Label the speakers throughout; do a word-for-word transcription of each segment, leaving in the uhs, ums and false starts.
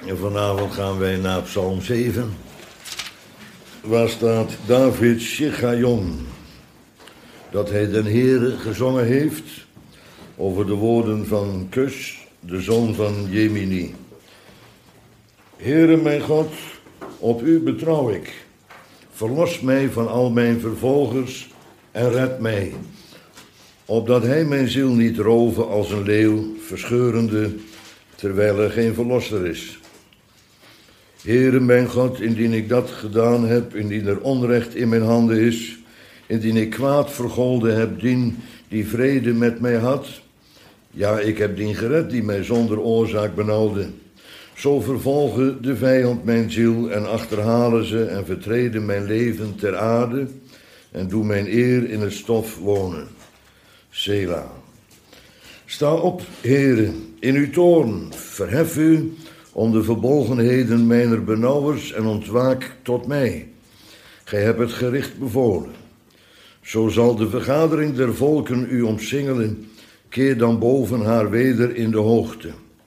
Speaker 1: En vanavond gaan wij naar Psalm zeven. Waar staat David Shichayon. Dat hij den Heere gezongen heeft over de woorden van Kus, de zoon van Jemini. Heere mijn God, op u betrouw ik. Verlos mij van al mijn vervolgers en red mij. Opdat hij mijn ziel niet roven als een leeuw, verscheurende, terwijl er geen verlosser is. Heere mijn God, indien ik dat gedaan heb, indien er onrecht in mijn handen is, indien ik kwaad vergolden heb, dien die vrede met mij had, ja, ik heb dien gered die mij zonder oorzaak benauwde. Zo vervolgen de vijand mijn ziel en achterhalen ze en vertreden mijn leven ter aarde en doe mijn eer in het stof wonen. Sela. Sta op, Heere, in uw toorn, verhef u om de verbolgenheden mijner benauwers en ontwaak tot mij. Gij hebt het gericht bevolen. Zo zal de vergadering der volken u omsingelen, keer dan boven haar weder in de hoogte.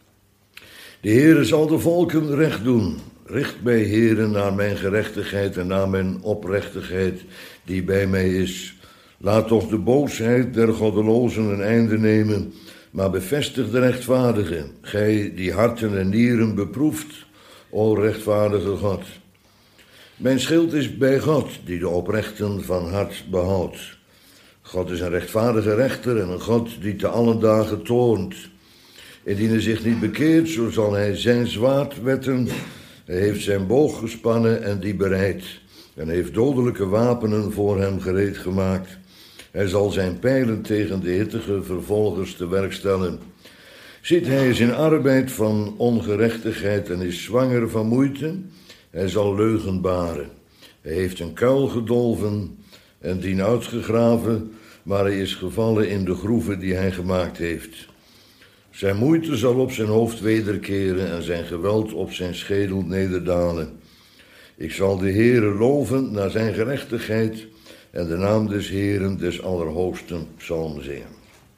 Speaker 1: De Heere zal de volken recht doen. Richt mij, Heere, naar mijn gerechtigheid en naar mijn oprechtigheid die bij mij is. Laat toch de boosheid der goddelozen een einde nemen, maar bevestig de rechtvaardige, gij die harten en nieren beproeft, o rechtvaardige God. Mijn schild is bij God, die de oprechten van hart behoudt. God is een rechtvaardige rechter en een God die te allen dagen toornt. Indien hij zich niet bekeert, zo zal hij zijn zwaard wetten. Hij heeft zijn boog gespannen en die bereid, en heeft dodelijke wapenen voor hem gereed gemaakt. Hij zal zijn pijlen tegen de hittige vervolgers te werk stellen. Ziet, hij is in arbeid van ongerechtigheid en is zwanger van moeite. Hij zal leugen baren. Hij heeft een kuil gedolven en dien uitgegraven, maar hij is gevallen in de groeven die hij gemaakt heeft. Zijn moeite zal op zijn hoofd wederkeren en zijn geweld op zijn schedel nederdalen. Ik zal de Heere loven naar zijn gerechtigheid en de naam des Heeren des Allerhoogsten psalm zingen.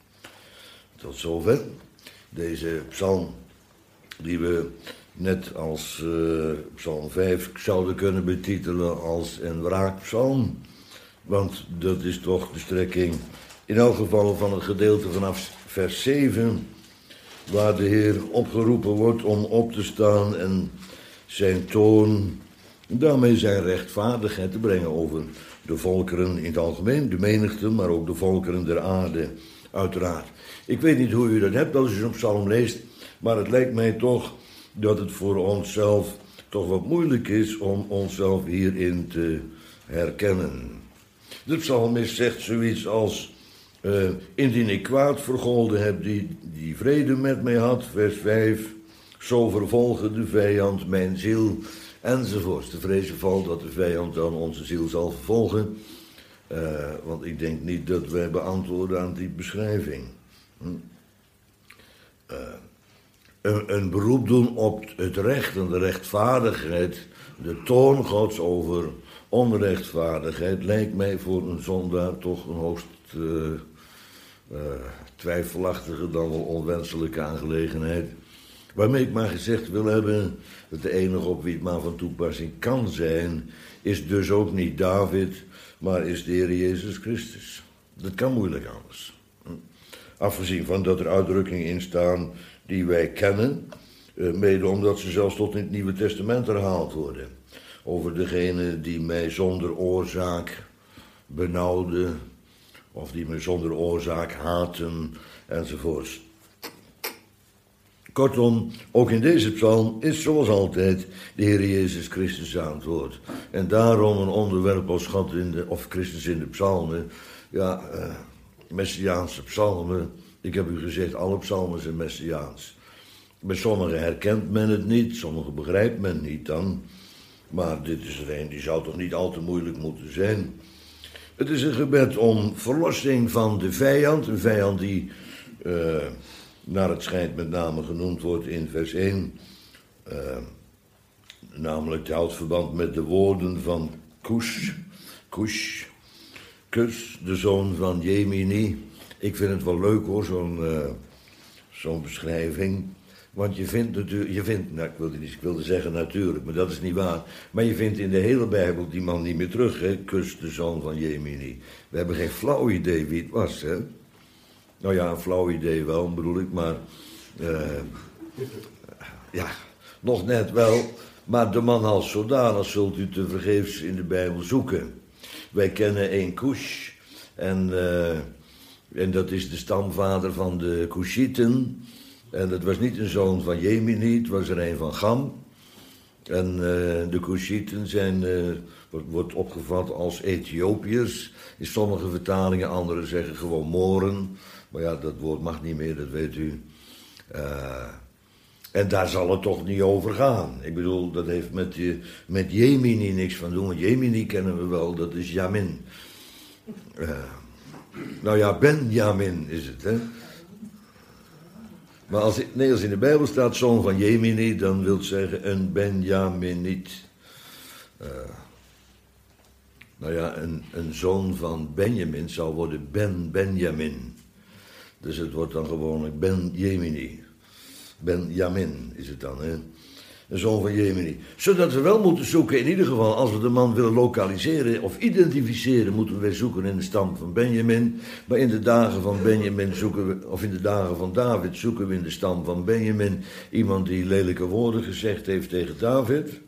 Speaker 1: Tot zover deze psalm die we net als uh, psalm vijf zouden kunnen betitelen als een wraakpsalm. Want dat is toch de strekking in elk geval van het gedeelte vanaf vers zeven, waar de Heer opgeroepen wordt om op te staan en zijn toorn, daarmee zijn rechtvaardigheid te brengen over de volkeren in het algemeen, de menigte, maar ook de volkeren der aarde, uiteraard. Ik weet niet hoe u dat hebt als u zo'n psalm leest, maar het lijkt mij toch dat het voor onszelf toch wat moeilijk is om onszelf hierin te herkennen. De psalmist zegt zoiets als, uh, indien ik kwaad vergolden heb die, die vrede met mij had, vers vijf, zo vervolgen de vijand mijn ziel, enzovoorts. De vrezen valt dat de vijand dan onze ziel zal vervolgen, uh, want ik denk niet dat wij beantwoorden aan die beschrijving. Hm? Uh, een, een beroep doen op het recht en de rechtvaardigheid, de toorn Gods over onrechtvaardigheid, lijkt mij voor een zondaar toch een hoogst uh, uh, twijfelachtige dan wel onwenselijke aangelegenheid. Waarmee ik maar gezegd wil hebben dat de enige op wie het maar van toepassing kan zijn, is dus ook niet David, maar is de Heer Jezus Christus. Dat kan moeilijk anders. Afgezien van dat er uitdrukkingen in staan die wij kennen, mede omdat ze zelfs tot in het Nieuwe Testament herhaald worden. Over degene die mij zonder oorzaak benauwden, of die mij zonder oorzaak haten, enzovoorts. Kortom, ook in deze psalm is zoals altijd de Heer Jezus Christus aan het woord. En daarom een onderwerp als God in de, of Christus in de psalmen, ja, uh, Messiaanse psalmen. Ik heb u gezegd, alle psalmen zijn Messiaans. Bij sommigen herkent men het niet, sommigen begrijpt men niet dan. Maar dit is er een, die zou toch niet al te moeilijk moeten zijn. Het is een gebed om verlossing van de vijand, een vijand die Uh, naar het schijnt met name genoemd wordt in vers één, uh, namelijk het houdt verband met de woorden van Kush, Kush, Kus, de zoon van Jemini. Ik vind het wel leuk hoor, zo'n uh, zo'n beschrijving. Want je vindt natuurlijk, je vindt, nou ik wilde, niet, ik wilde zeggen natuurlijk, maar dat is niet waar. Maar je vindt in de hele Bijbel die man niet meer terug, hè? Kus, de zoon van Jemini. We hebben geen flauw idee wie het was, hè. Nou ja, een flauw idee wel, bedoel ik, maar... Uh, ja, nog net wel. Maar de man als zodanig zult u tevergeefs in de Bijbel zoeken. Wij kennen één Cush. En, uh, en dat is de stamvader van de Cushieten. En dat was niet een zoon van Jemini, het was er een van Gam. En uh, de Cushieten zijn, uh, wordt, wordt opgevat als Ethiopiërs. In sommige vertalingen, anderen zeggen gewoon Moren. Maar ja, dat woord mag niet meer, dat weet u. Uh, en daar zal het toch niet over gaan. Ik bedoel, dat heeft met, uh, met Jemini niks van doen. Want Jemini kennen we wel, dat is Jamin. Uh, nou ja, Benjamin is het, hè. Maar als, nee, als in de Bijbel staat zoon van Jemini, dan wil het zeggen een Benjaminiet. Uh, nou ja, een, een zoon van Benjamin zou worden Ben Benjamin. Dus het wordt dan gewoonlijk Ben Jemini. Benjamin is het dan, hè. Een zoon van Jemini. Zodat we wel moeten zoeken, in ieder geval, als we de man willen lokaliseren of identificeren, moeten we zoeken in de stam van Benjamin. Maar in de dagen van Benjamin zoeken we, of in de dagen van David zoeken we in de stam van Benjamin iemand die lelijke woorden gezegd heeft tegen David.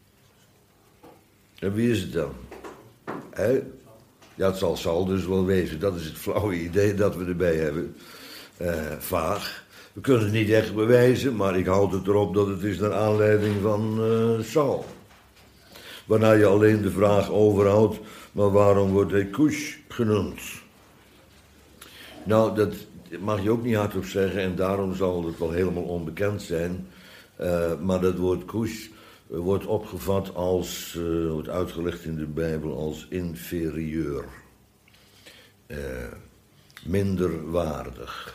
Speaker 1: En wie is het dan? Hè? Ja, het zal Saul dus wel wezen. Dat is het flauwe idee dat we erbij hebben. Uh, vaag. We kunnen het niet echt bewijzen, maar ik houd het erop dat het is naar aanleiding van uh, Saul. Waarna je alleen de vraag overhoudt, maar waarom wordt hij Cush genoemd? Nou, dat mag je ook niet hardop zeggen en daarom zal het wel helemaal onbekend zijn. Uh, maar dat woord Cush uh, wordt opgevat als, uh, wordt uitgelegd in de Bijbel als inferieur. Uh, minder waardig.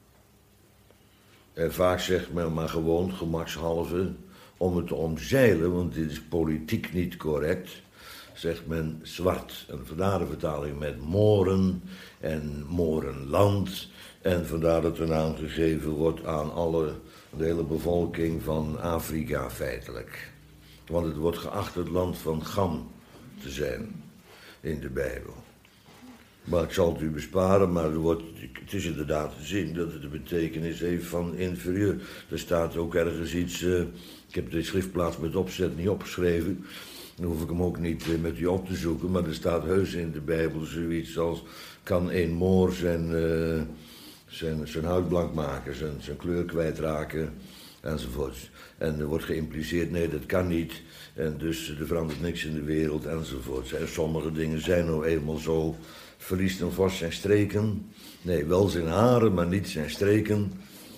Speaker 1: En vaak zegt men maar gewoon, gemakshalve, om het te omzeilen, want dit is politiek niet correct, zegt men zwart. En vandaar de vertaling met moren en morenland. En vandaar dat de naam gegeven wordt aan alle, de hele bevolking van Afrika feitelijk. Want het wordt geacht het land van Gam te zijn in de Bijbel. Maar ik zal het u besparen, maar er wordt, het is inderdaad te zien dat het de betekenis heeft van inferieur. Er staat ook ergens iets, uh, ik heb de schriftplaats met opzet niet opgeschreven, dan hoef ik hem ook niet uh, met u op te zoeken, maar er staat heus in de Bijbel zoiets als, kan een Moor zijn, uh, zijn, zijn huid blank maken, zijn, zijn kleur kwijtraken, enzovoort. En er wordt geïmpliceerd, nee dat kan niet, en dus er verandert niks in de wereld, enzovoort. En sommige dingen zijn nou eenmaal zo. Verliest een vos zijn streken? Nee, wel zijn haren, maar niet zijn streken.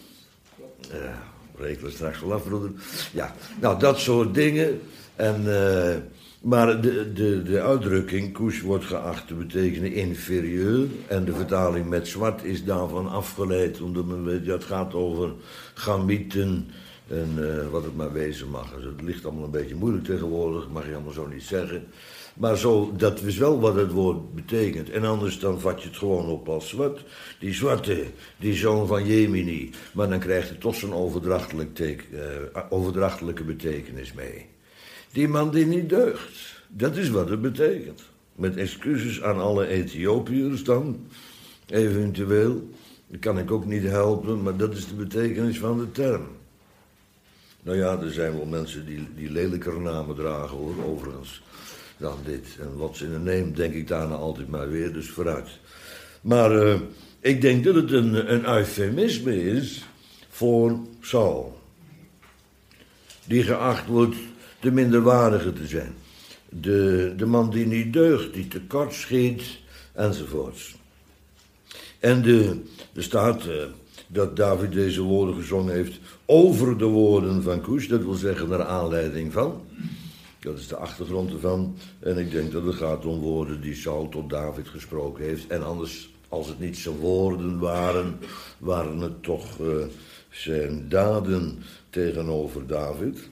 Speaker 1: Uh, rekenen straks wel af, broeder. Ja, nou, dat soort dingen. En, uh, maar de, de, de uitdrukking, Cush wordt geacht te betekenen inferieur. En de vertaling met zwart is daarvan afgeleid. Omdat men weet, ja, het gaat over Gamieten. En uh, wat het maar wezen mag. Dus het ligt allemaal een beetje moeilijk tegenwoordig, mag je allemaal zo niet zeggen. Maar zo, dat is wel wat het woord betekent. En anders dan vat je het gewoon op als zwart. Die zwarte, die zoon van Jemini. Maar dan krijgt het toch zo'n overdrachtelijk teken, uh, overdrachtelijke betekenis mee. Die man die niet deugt. Dat is wat het betekent. Met excuses aan alle Ethiopiërs dan. Eventueel. Dat kan ik ook niet helpen, maar dat is de betekenis van de term. Nou ja, er zijn wel mensen die, die lelijker namen dragen, hoor, overigens, dan dit. En wat ze in een neem, denk ik daarna altijd maar weer, dus vooruit. Maar uh, ik denk dat het een, een eufemisme is voor Saul. Die geacht wordt de minderwaardige te zijn. De, de man die niet deugt, die tekort schiet, enzovoorts. En de, er staat uh, dat David deze woorden gezongen heeft over de woorden van Cush, dat wil zeggen naar aanleiding van. Dat is de achtergrond ervan. En ik denk dat het gaat om woorden die Saul tot David gesproken heeft. En anders, als het niet zijn woorden waren, waren het toch uh, zijn daden tegenover David.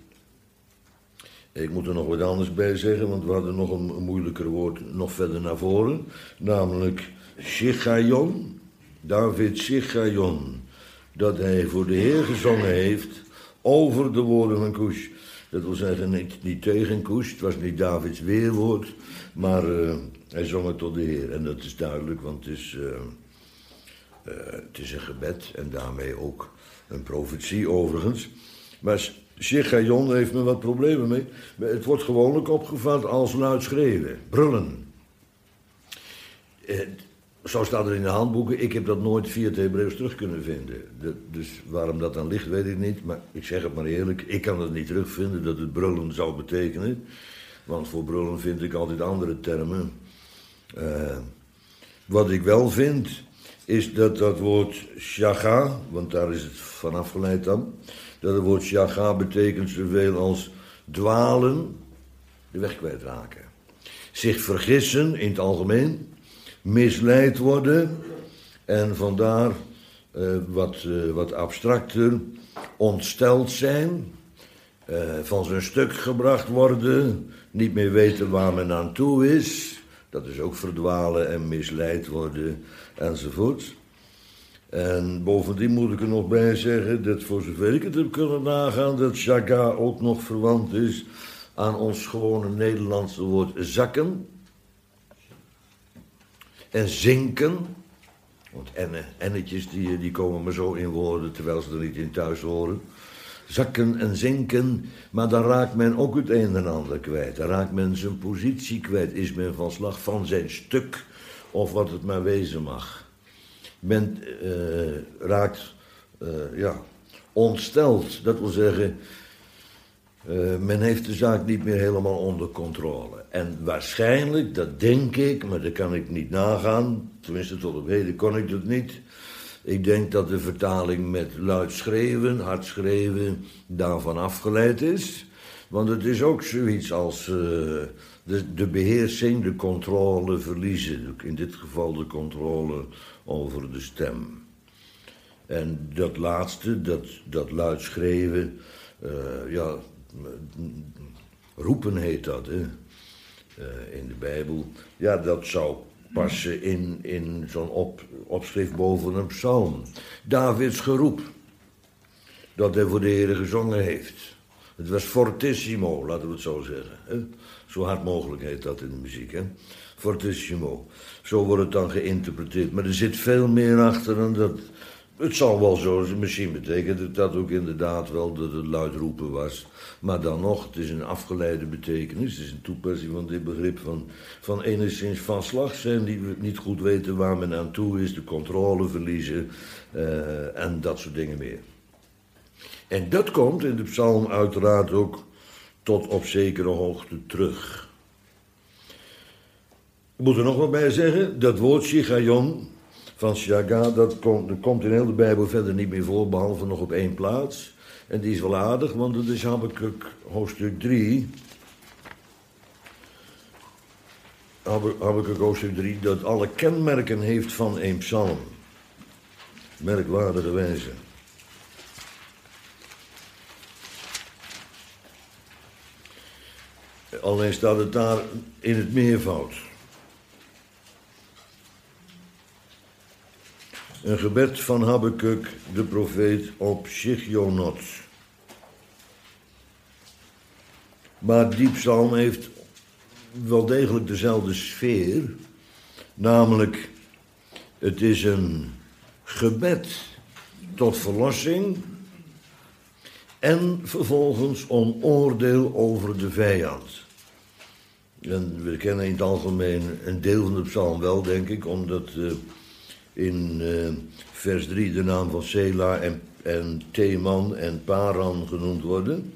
Speaker 1: Ik moet er nog wat anders bij zeggen, want we hadden nog een, een moeilijker woord nog verder naar voren. Namelijk Shichayon. David Shichayon. dat hij voor de Heer gezongen heeft over de woorden van Cush. Dat wil zeggen, niet, niet tegen Cush, het was niet Davids weerwoord, maar uh, hij zong het tot de Heer. En dat is duidelijk, want het is, uh, uh, het is een gebed en daarmee ook een profetie overigens. Maar Shichayon heeft me wat problemen mee. Het wordt gewoonlijk opgevat als luid schreeuwen, brullen. Uh, Zo staat er in de handboeken. Ik heb dat nooit via het Hebreeuws terug kunnen vinden. De, dus waarom dat dan ligt, weet ik niet. Maar ik zeg het maar eerlijk. Ik kan het niet terugvinden dat het brullen zou betekenen. Want voor brullen vind ik altijd andere termen. Uh, wat ik wel vind, is dat dat woord shaga, want daar is het van afgeleid dan. Dat het woord shaga betekent zoveel als dwalen, de weg kwijtraken. Zich vergissen in het algemeen. Misleid worden en vandaar uh, wat, uh, wat abstracter ontsteld zijn, uh, van zijn stuk gebracht worden, niet meer weten waar men aan toe is, dat is ook verdwalen en misleid worden enzovoort. En bovendien moet ik er nog bij zeggen dat voor zover ik het heb kunnen nagaan, dat shaga ook nog verwant is aan ons gewone Nederlandse woord zakken. En zinken, want enne, ennetjes die, die komen maar zo in woorden terwijl ze er niet in thuis horen. Zakken en zinken, maar dan raakt men ook het een en ander kwijt. Dan raakt men zijn positie kwijt, is men van slag van zijn stuk of wat het maar wezen mag. Men uh, raakt uh, ja, ontsteld, dat wil zeggen, uh, men heeft de zaak niet meer helemaal onder controle. En waarschijnlijk, dat denk ik, maar dat kan ik niet nagaan, tenminste tot op heden kon ik dat niet. Ik denk dat de vertaling met luid schreeuwen, hard schreeuwen, daarvan afgeleid is. Want het is ook zoiets als uh, de, de beheersing, de controle verliezen. In dit geval de controle over de stem. En dat laatste, dat, dat luid schreeuwen, uh, ja, roepen heet dat, hè. Uh, in de Bijbel. Ja, dat zou passen in, in zo'n op, opschrift boven een psalm. Davids geroep. Dat hij voor de Heer gezongen heeft. Het was fortissimo, laten we het zo zeggen. Hè? Zo hard mogelijk heet dat in de muziek. Hè? Fortissimo. Zo wordt het dan geïnterpreteerd. Maar er zit veel meer achter dan dat. Het zal wel zo, misschien betekent het dat ook inderdaad wel dat het luid roepen was. Maar dan nog, het is een afgeleide betekenis. Het is een toepassing van dit begrip van, van enigszins van slag zijn, die niet goed weten waar men aan toe is, de controle verliezen uh, en dat soort dingen meer. En dat komt in de psalm uiteraard ook tot op zekere hoogte terug. Ik moet er nog wat bij zeggen, dat woord Shichayon van shaga, dat komt, dat komt in heel de Bijbel verder niet meer voor, behalve nog op één plaats. En die is wel aardig, want het is Habakuk hoofdstuk drie. Habakuk hoofdstuk drie, dat alle kenmerken heeft van een psalm. Merkwaardige wijze. Alleen staat het daar in het meervoud. Een gebed van Habakuk, de profeet, op Shichjonot. Maar die psalm heeft wel degelijk dezelfde sfeer. Namelijk, het is een gebed tot verlossing en vervolgens om oordeel over de vijand. En we kennen in het algemeen een deel van de psalm wel, denk ik, omdat uh, in uh, vers drie de naam van Sela en, en Teman en Paran genoemd worden.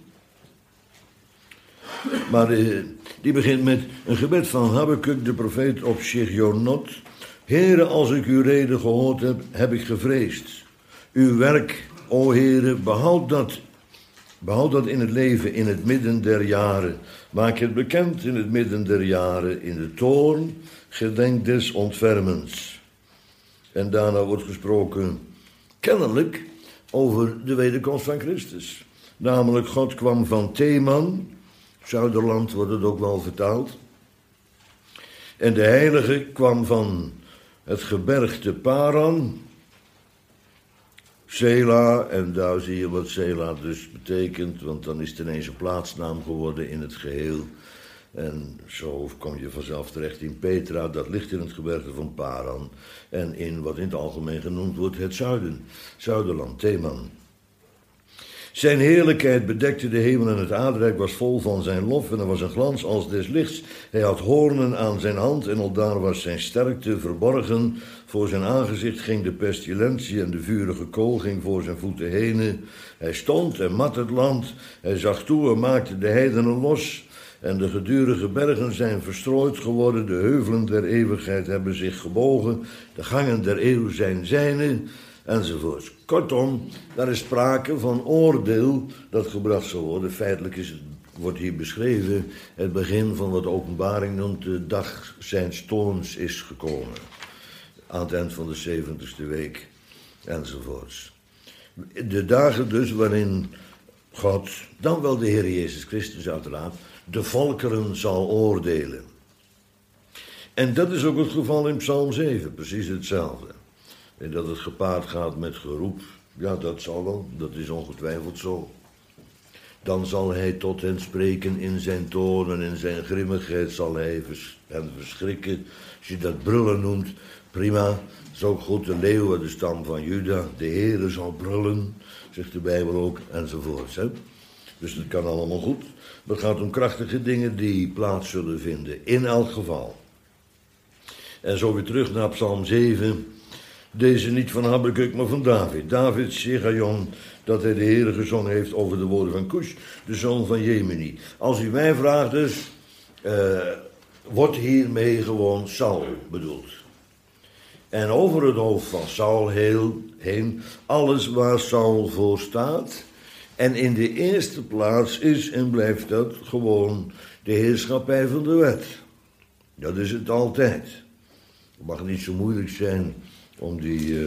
Speaker 1: Maar uh, die begint met een gebed van Habakuk, de profeet, op Shichjonot. Heere, als ik uw reden gehoord heb, heb ik gevreesd. Uw werk, o Heere, behoud dat, behoud dat in het leven, in het midden der jaren. Maak het bekend in het midden der jaren, in de toorn, gedenk des ontfermens. En daarna wordt gesproken, kennelijk, over de wederkomst van Christus. Namelijk, God kwam van Teman, Zuiderland wordt het ook wel vertaald. En de heilige kwam van het gebergte Paran, Sela, en daar zie je wat Sela dus betekent, want dan is het ineens een plaatsnaam geworden in het geheel. En zo kom je vanzelf terecht in Petra, dat ligt in het gebergte van Paran. En in wat in het algemeen genoemd wordt het zuiden, Zuiderland, Theman. Zijn heerlijkheid bedekte de hemel en het aardrijk was vol van zijn lof en er was een glans als des lichts. Hij had hoornen aan zijn hand en aldaar was zijn sterkte verborgen. Voor zijn aangezicht ging de pestilentie en de vurige kool ging voor zijn voeten heen. Hij stond en mat het land, hij zag toe en maakte de heidenen los. En de gedurige bergen zijn verstrooid geworden, de heuvelen der eeuwigheid hebben zich gebogen, de gangen der eeuw zijn zijne, enzovoorts. Kortom, daar is sprake van oordeel dat gebracht zal worden. Feitelijk is het, wordt hier beschreven het begin van wat de Openbaring noemt, de dag zijns toorns is gekomen. Aan het eind van de zeventigste week, enzovoorts. De dagen dus waarin God, dan wel de Heer Jezus Christus uiteraard, de volkeren zal oordelen. En dat is ook het geval in Psalm zeven, precies hetzelfde. En dat het gepaard gaat met geroep, ja, dat zal wel, dat is ongetwijfeld zo. Dan zal hij tot hen spreken in zijn toorn en in zijn grimmigheid zal hij vers- hen verschrikken. Als je dat brullen noemt, prima. Dat is ook goed, de leeuw uit de stam van Juda, de Heere zal brullen, zegt de Bijbel ook, enzovoorts. Hè? Dus dat kan allemaal goed. Maar het gaat om krachtige dingen die plaats zullen vinden, in elk geval. En zo weer terug naar Psalm zeven. Deze niet van Habakuk, maar van David. David, Shegayon, dat hij de Heere gezongen heeft over de woorden van Cush, de zoon van Jemini. Als u mij vraagt dus, uh, wordt hiermee gewoon Saul bedoeld. En over het hoofd van Saul heel, heen, alles waar Saul voor staat. En in de eerste plaats is en blijft dat gewoon de heerschappij van de wet. Dat is het altijd. Het mag niet zo moeilijk zijn om die, uh,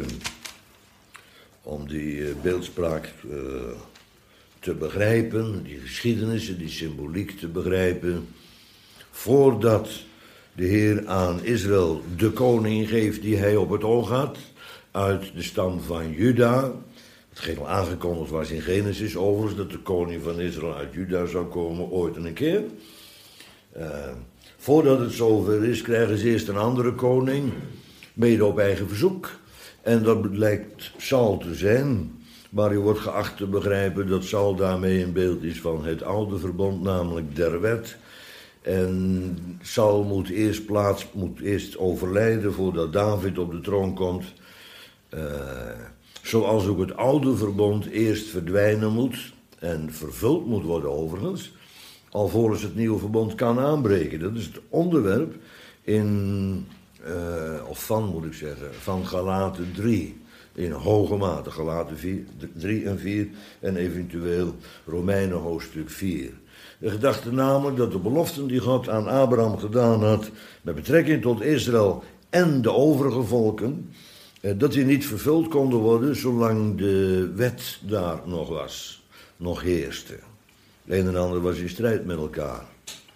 Speaker 1: om die uh, beeldspraak uh, te begrijpen, die geschiedenissen, die symboliek te begrijpen, voordat de Heer aan Israël de koning geeft die hij op het oog had, uit de stam van Juda. Hetgeen al aangekondigd was in Genesis overigens, dat de koning van Israël uit Juda zou komen, ooit en een keer. Uh, voordat het zover is, krijgen ze eerst een andere koning, mede op eigen verzoek. En dat lijkt Saul te zijn, maar u wordt geacht te begrijpen dat Saul daarmee een beeld is van het oude verbond, namelijk der wet. En Saul moet eerst, plaats, moet eerst overlijden voordat David op de troon komt. Uh, zoals ook het oude verbond eerst verdwijnen moet en vervuld moet worden overigens, alvorens het nieuwe verbond kan aanbreken. Dat is het onderwerp in, uh, of van moet ik zeggen, van Galaten drie. In hoge mate, Galaten drie en vier en eventueel Romeinen hoofdstuk vier. De gedachte namelijk dat de beloften die God aan Abraham gedaan had met betrekking tot Israël en de overige volken, dat die niet vervuld konden worden zolang de wet daar nog was, nog heerste. De een en ander was in strijd met elkaar.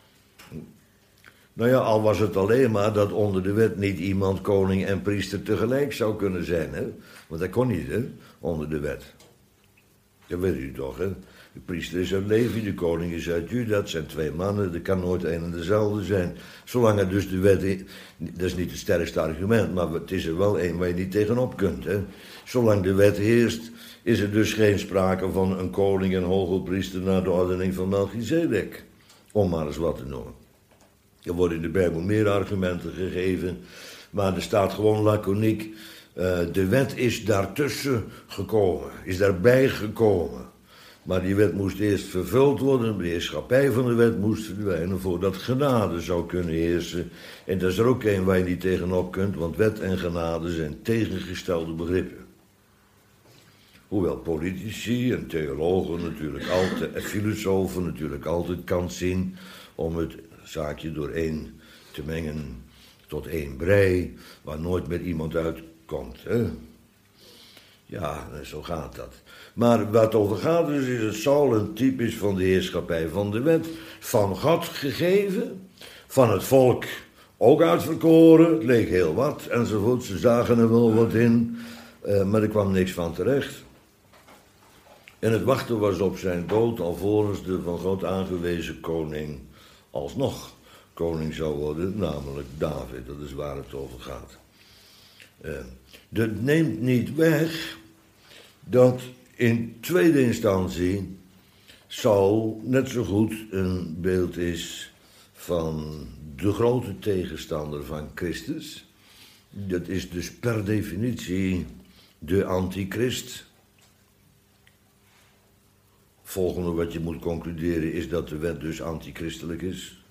Speaker 1: Nou ja, al was het alleen maar dat onder de wet niet iemand koning en priester tegelijk zou kunnen zijn, hè? Want dat kon niet, hè, onder de wet. Dat weet u toch, hè? De priester is uit Levi, de koning is uit Juda, dat zijn twee mannen, dat kan nooit een en dezelfde zijn. Zolang er dus de wet, dat is niet het sterkste argument, maar het is er wel een waar je niet tegenop kunt, hè. Zolang de wet heerst, is er dus geen sprake van een koning en hogepriester naar de ordening van Melchizedek, om maar eens wat te noemen. Er worden in de Bijbel meer argumenten gegeven, maar er staat gewoon laconiek, uh, de wet is daartussen gekomen, is daarbij gekomen. Maar die wet moest eerst vervuld worden, de heerschappij van de wet moest verdwijnen voordat genade zou kunnen heersen. En dat is er ook een waar je niet tegenop kunt, want wet en genade zijn tegengestelde begrippen. Hoewel politici en theologen natuurlijk altijd, en filosofen natuurlijk altijd kans zien om het zaakje door één te mengen tot één brei, waar nooit meer iemand uitkomt. Hè? Ja, zo gaat dat. Maar wat over gaat dus is het Saul een typisch van de heerschappij van de wet, van God gegeven, van het volk ook uitverkoren, het leek heel wat enzovoort, ze zagen er wel wat in, uh, maar er kwam niks van terecht. En het wachten was op zijn dood, alvorens de van God aangewezen koning alsnog koning zou worden, namelijk David. Dat is waar het over gaat. Uh, dat neemt niet weg dat in tweede instantie Saul net zo goed een beeld is van de grote tegenstander van Christus. Dat is dus per definitie de antichrist. Volgende wat je moet concluderen is dat de wet dus antichristelijk is.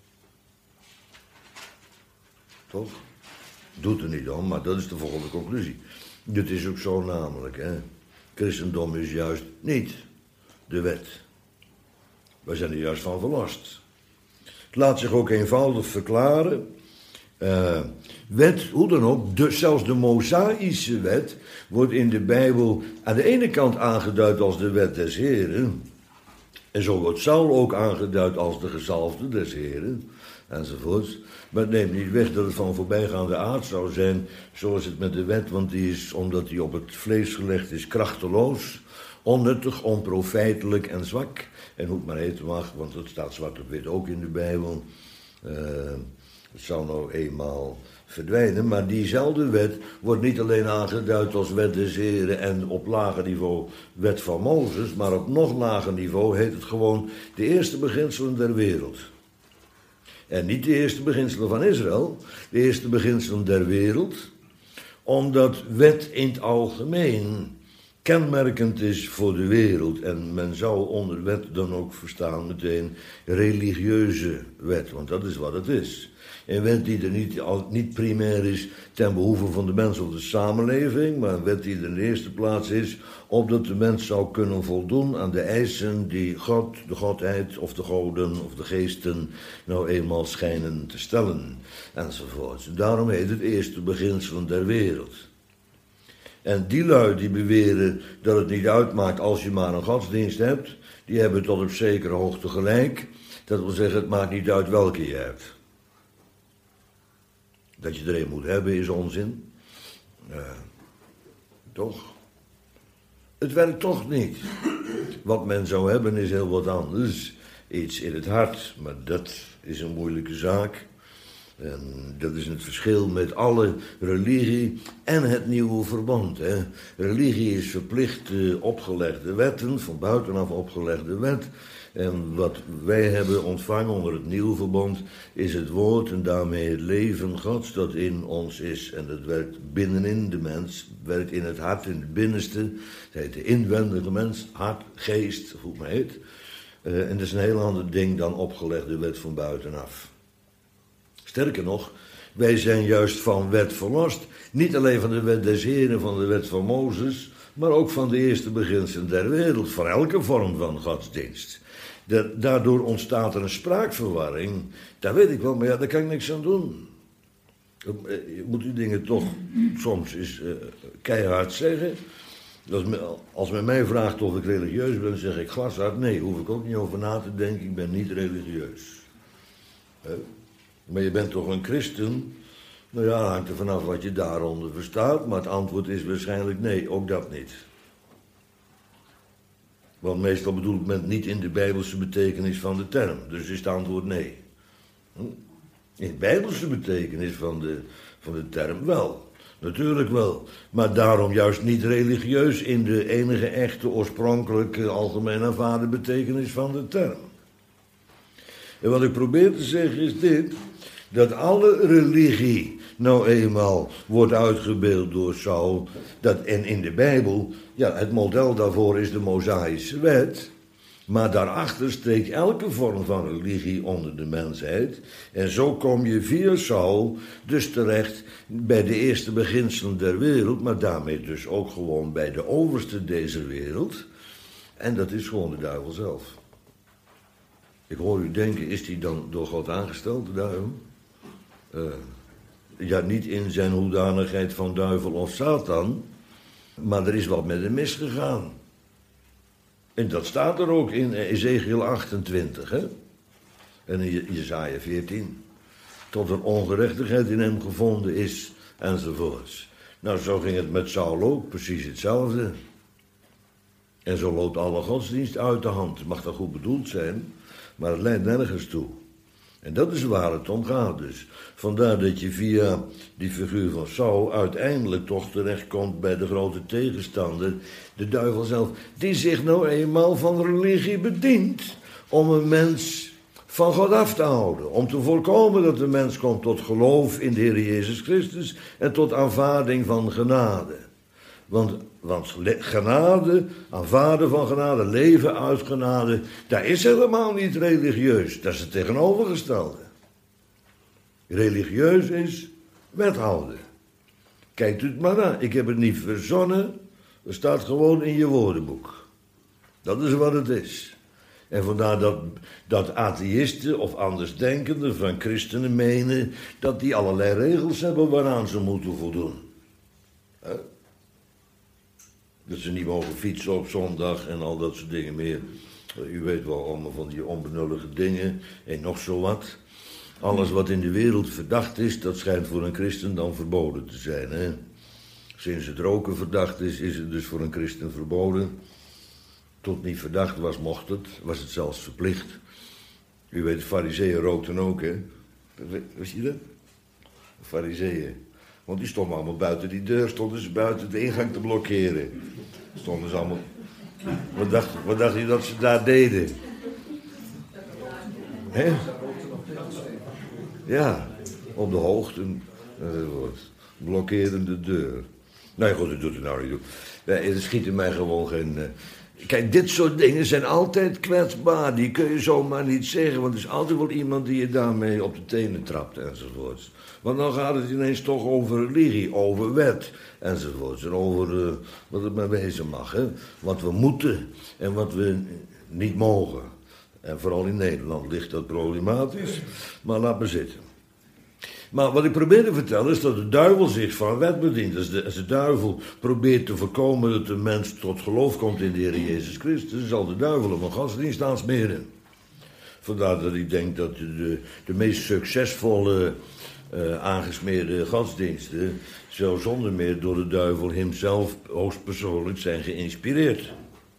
Speaker 1: Toch? Doet er niet om, maar dat is de volgende conclusie. Dit is ook zo namelijk, hè. Christendom is juist niet de wet. Wij zijn er juist van verlost. Het laat zich ook eenvoudig verklaren. Uh, wet, hoe dan ook, de, zelfs de Mosaïsche wet wordt in de Bijbel aan de ene kant aangeduid als de wet des Heren. En zo wordt Saul ook aangeduid als de gezalfde des Heren, enzovoort. Maar het neemt niet weg dat het van voorbijgaande aard zou zijn, zoals het met de wet, want die is, omdat die op het vlees gelegd is, krachteloos, onnuttig, onprofijtelijk en zwak. En hoe het maar heten mag, want het staat zwart op wit ook in de Bijbel. Uh, het zal nou eenmaal verdwijnen, maar diezelfde wet wordt niet alleen aangeduid als wet des Heren en op lager niveau wet van Mozes, maar op nog lager niveau heet het gewoon de eerste beginselen der wereld. En niet de eerste beginselen van Israël, de eerste beginselen der wereld, omdat wet in het algemeen kenmerkend is voor de wereld. En men zou onder wet dan ook verstaan meteen religieuze wet, want dat is wat het is. Een wet die er niet, niet primair is ten behoeve van de mens of de samenleving, maar een wet die er in de eerste plaats is, opdat de mens zou kunnen voldoen aan de eisen die God, de godheid of de goden of de geesten nou eenmaal schijnen te stellen, enzovoort. Daarom heet het eerste beginselen der wereld. En die lui die beweren dat het niet uitmaakt als je maar een godsdienst hebt, die hebben tot op zekere hoogte gelijk. Dat wil zeggen, het maakt niet uit welke je hebt. Dat je er een moet hebben is onzin. Uh, toch? Het werkt toch niet. Wat men zou hebben is heel wat anders. Iets in het hart, maar dat is een moeilijke zaak. En dat is het verschil met alle religie en het nieuwe verbond. Hè. Religie is verplicht uh, opgelegde wetten, van buitenaf opgelegde wet. En wat wij hebben ontvangen onder het nieuwe verbond is het woord en daarmee het leven Gods dat in ons is. En dat werkt binnenin de mens, werkt in het hart, in het binnenste. Dat heet de inwendige mens, hart, geest, hoe het maar heet. Uh, en dat is een heel ander ding dan opgelegde wet van buitenaf. Sterker nog, wij zijn juist van wet verlost. Niet alleen van de wet des Heren, van de wet van Mozes, maar ook van de eerste beginselen der wereld, van elke vorm van godsdienst. Daardoor ontstaat er een spraakverwarring. Dat weet ik wel, maar ja, daar kan ik niks aan doen. Je moet die dingen toch soms eens uh, keihard zeggen. Als men, als men mij vraagt of ik religieus ben, zeg ik glashard nee. Hoef ik ook niet over na te denken, ik ben niet religieus. Uh, maar je bent toch een christen? Nou ja, hangt er vanaf wat je daaronder verstaat, maar het antwoord is waarschijnlijk nee, ook dat niet. Want meestal bedoelt men niet in de bijbelse betekenis van de term. Dus is het antwoord nee. In de bijbelse betekenis van de, van de term wel. Natuurlijk wel. Maar daarom juist niet religieus in de enige echte, oorspronkelijke, algemeen aanvaarde betekenis van de term. En wat ik probeer te zeggen is dit. Dat alle religie nou eenmaal wordt uitgebeeld door Saul. Dat, en in de Bijbel, ja, het model daarvoor is de Mosaïsche wet. Maar daarachter steekt elke vorm van religie onder de mensheid. En zo kom je via Saul dus terecht bij de eerste beginselen der wereld. Maar daarmee dus ook gewoon bij de overste deze wereld. En dat is gewoon de duivel zelf. Ik hoor u denken, is die dan door God aangesteld, de duivel? Uh, ja, niet in zijn hoedanigheid van duivel of Satan, maar er is wat met hem misgegaan. En dat staat er ook in Ezekiel achtentwintig, hè? En in Jesaja veertien. Tot er ongerechtigheid in hem gevonden is, enzovoorts. Nou, zo ging het met Saul ook, precies hetzelfde. En zo loopt alle godsdienst uit de hand. Het mag dan goed bedoeld zijn, maar het leidt nergens toe. En dat is waar het om gaat dus. Vandaar dat je via die figuur van Saul uiteindelijk toch terechtkomt bij de grote tegenstander, de duivel zelf, die zich nou eenmaal van religie bedient om een mens van God af te houden. Om te voorkomen dat de mens komt tot geloof in de Heer Jezus Christus en tot aanvaarding van genade. Want, want genade, aanvaarden van genade, leven uit genade, dat is helemaal niet religieus. Dat is het tegenovergestelde. Religieus is wethouden. Kijkt u het maar aan. Ik heb het niet verzonnen. Het staat gewoon in je woordenboek. Dat is wat het is. En vandaar dat, dat atheïsten of andersdenkenden van christenen menen dat die allerlei regels hebben waaraan ze moeten voldoen. He? Dat ze niet mogen fietsen op zondag en al dat soort dingen meer. U weet wel, allemaal van die onbenullige dingen en nog zo wat. Alles wat in de wereld verdacht is, dat schijnt voor een christen dan verboden te zijn. Hè? Sinds het roken verdacht is, is het dus voor een christen verboden. Tot niet verdacht was, mocht het, was het zelfs verplicht. U weet, de farizeeën rookten ook, hè? Wist je dat? De farizeeën. Want die stonden allemaal buiten die deur, stonden ze buiten de ingang te blokkeren. Stonden ze allemaal... Wat dacht, wat dacht je dat ze daar deden? Hè? Ja, op de hoogte, uh, blokkeerden de deur. Nee, goed, dat doet het nou niet toe. Nee, er schiet in mij gewoon geen... Uh... Kijk, dit soort dingen zijn altijd kwetsbaar. Die kun je zomaar niet zeggen, want er is altijd wel iemand die je daarmee op de tenen trapt enzovoorts. Want dan gaat het ineens toch over religie, over wet enzovoorts. En over uh, wat het maar wezen mag, hè. Wat we moeten en wat we niet mogen. En vooral in Nederland ligt dat problematisch, maar laat maar zitten. Maar wat ik probeer te vertellen is dat de duivel zich van wet bedient. Als de, als de duivel probeert te voorkomen dat de mens tot geloof komt in de Heer Jezus Christus, zal de duivel hem een godsdienst aansmeren. Vandaar dat ik denk dat de, de meest succesvolle uh, aangesmeerde godsdiensten zo zonder meer door de duivel hemzelf hoogstpersoonlijk zijn geïnspireerd.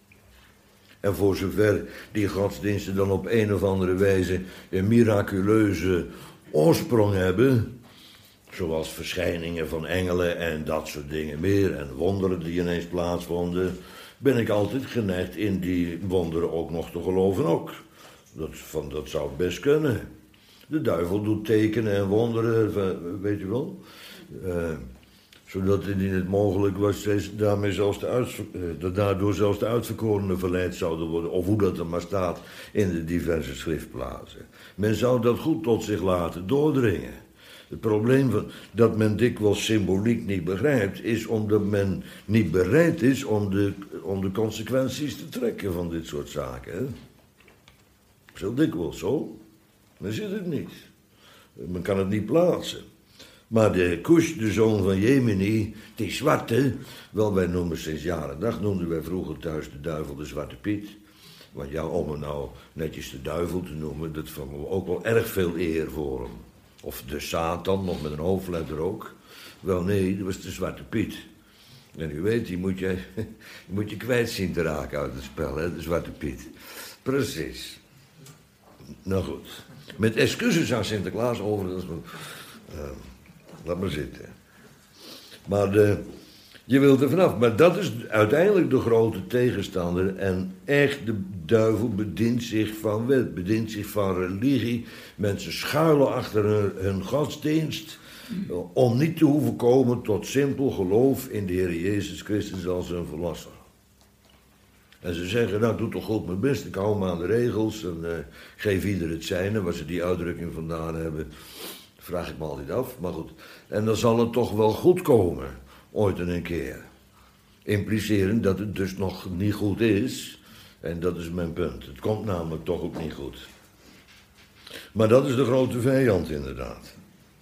Speaker 1: En voor zover die godsdiensten dan op een of andere wijze een miraculeuze oorsprong hebben, zoals verschijningen van engelen en dat soort dingen meer, en wonderen die ineens plaatsvonden, ben ik altijd geneigd in die wonderen ook nog te geloven ook. Dat, van, dat zou best kunnen. De duivel doet tekenen en wonderen, weet je wel. Uh, zodat indien het mogelijk was, daarmee zelfs de uitver, uh, daardoor zelfs de uitverkorenen verleid zouden worden, of hoe dat er maar staat in de diverse schriftplaatsen. Men zou dat goed tot zich laten doordringen. Het probleem van, dat men dikwijls symboliek niet begrijpt, is omdat men niet bereid is om de, om de consequenties te trekken van dit soort zaken. Hè? Zo dikwijls zo. Men ziet het niet. Men kan het niet plaatsen. Maar de Cush, de zoon van Jemini, die zwarte, wel wij noemen sinds jaren dag, noemden wij vroeger thuis de duivel de Zwarte Piet. Want ja, om hem nou netjes de duivel te noemen, dat vonden we ook wel erg veel eer voor hem. Of de Satan, nog met een hoofdletter ook. Wel nee, dat was de Zwarte Piet. En u weet, die moet je, die moet je kwijt zien te raken uit het spel, hè, de Zwarte Piet. Precies. Nou goed. Met excuses aan Sinterklaas overigens. Uh, laat maar zitten. Maar de, je wilt er vanaf. Maar dat is uiteindelijk de grote tegenstander. En echt, de duivel bedient zich van wet, bedient zich van religie. Mensen schuilen achter hun, hun godsdienst. Om niet te hoeven komen tot simpel geloof in de Heer Jezus Christus als hun verlosser. En ze zeggen, nou, doe toch goed mijn best, ik hou me aan de regels en uh, geef ieder het zijne. Waar ze die uitdrukking vandaan hebben, vraag ik me altijd af, maar goed. En dan zal het toch wel goed komen, ooit en een keer. Impliceren dat het dus nog niet goed is, en dat is mijn punt. Het komt namelijk toch ook niet goed. Maar dat is de grote vijand inderdaad.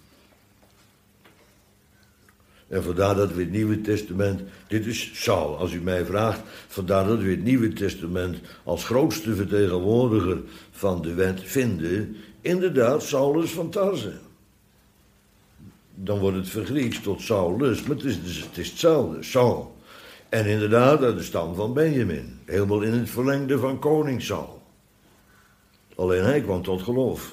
Speaker 1: En vandaar dat we het Nieuwe Testament, dit is Saul, als u mij vraagt, vandaar dat we het Nieuwe Testament als grootste vertegenwoordiger van de wet vinden, inderdaad Saulus van Tarse. Dan wordt het vergriekst tot Saulus, maar het is, het is hetzelfde, Saul. En inderdaad uit de stam van Benjamin. Helemaal in het verlengde van koning Saul. Alleen hij kwam tot geloof.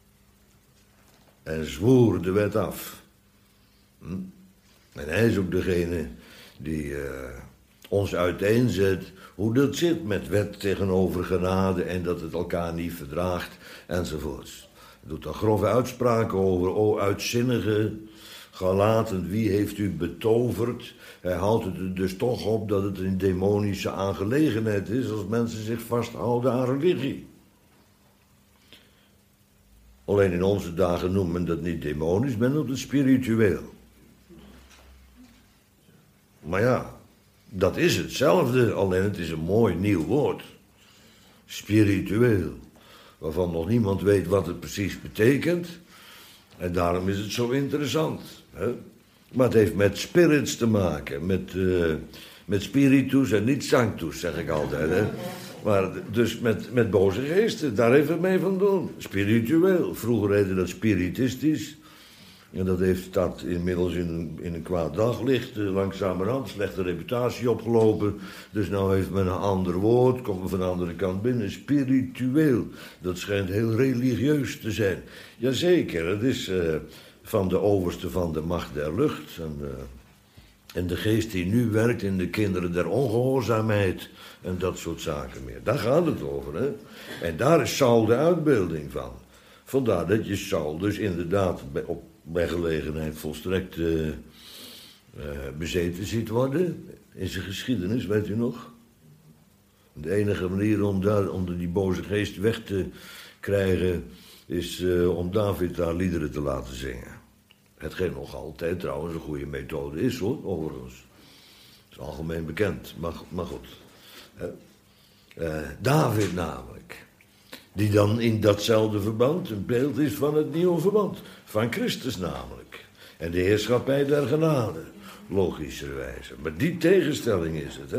Speaker 1: En zwoer de wet af. Hm? En hij is ook degene die uh, ons uiteenzet hoe dat zit met wet tegenover genade en dat het elkaar niet verdraagt enzovoorts. Hij doet daar grove uitspraken over, o uitzinnige Galaten, wie heeft u betoverd? Hij houdt het er dus toch op dat het een demonische aangelegenheid is als mensen zich vasthouden aan religie. Alleen in onze dagen noemt men dat niet demonisch, men noemt het spiritueel. Maar ja, dat is hetzelfde, alleen het is een mooi nieuw woord. Spiritueel. Waarvan nog niemand weet wat het precies betekent. En daarom is het zo interessant. Hè? Maar het heeft met spirits te maken. Met, uh, met spiritus en niet sanctus, zeg ik altijd. Hè? Maar dus met, met boze geesten, daar heeft het mee van doen. Spiritueel. Vroeger heette dat spiritistisch. En dat heeft dat inmiddels in een, in een kwaad daglicht, uh, langzamerhand, slechte reputatie opgelopen. Dus nou heeft men een ander woord, komt men van de andere kant binnen. Spiritueel, dat schijnt heel religieus te zijn. Jazeker, het is uh, van de overste van de macht der lucht. En, uh, en de geest die nu werkt in de kinderen der ongehoorzaamheid en dat soort zaken meer. Daar gaat het over, hè. En daar is Saul de uitbeelding van. Vandaar dat je Saul dus inderdaad bij, op bij gelegenheid volstrekt uh, uh, bezeten ziet worden. In zijn geschiedenis, weet u nog? De enige manier om, daar, om die boze geest weg te krijgen is uh, om David daar liederen te laten zingen. Hetgeen nog altijd trouwens een goede methode is, hoor, overigens. Dat is algemeen bekend, maar, maar goed. Uh, uh, David namelijk. Die dan in datzelfde verband een beeld is van het nieuwe verband. Van Christus namelijk. En de heerschappij der genade. Logischerwijze. Maar die tegenstelling is het, hè.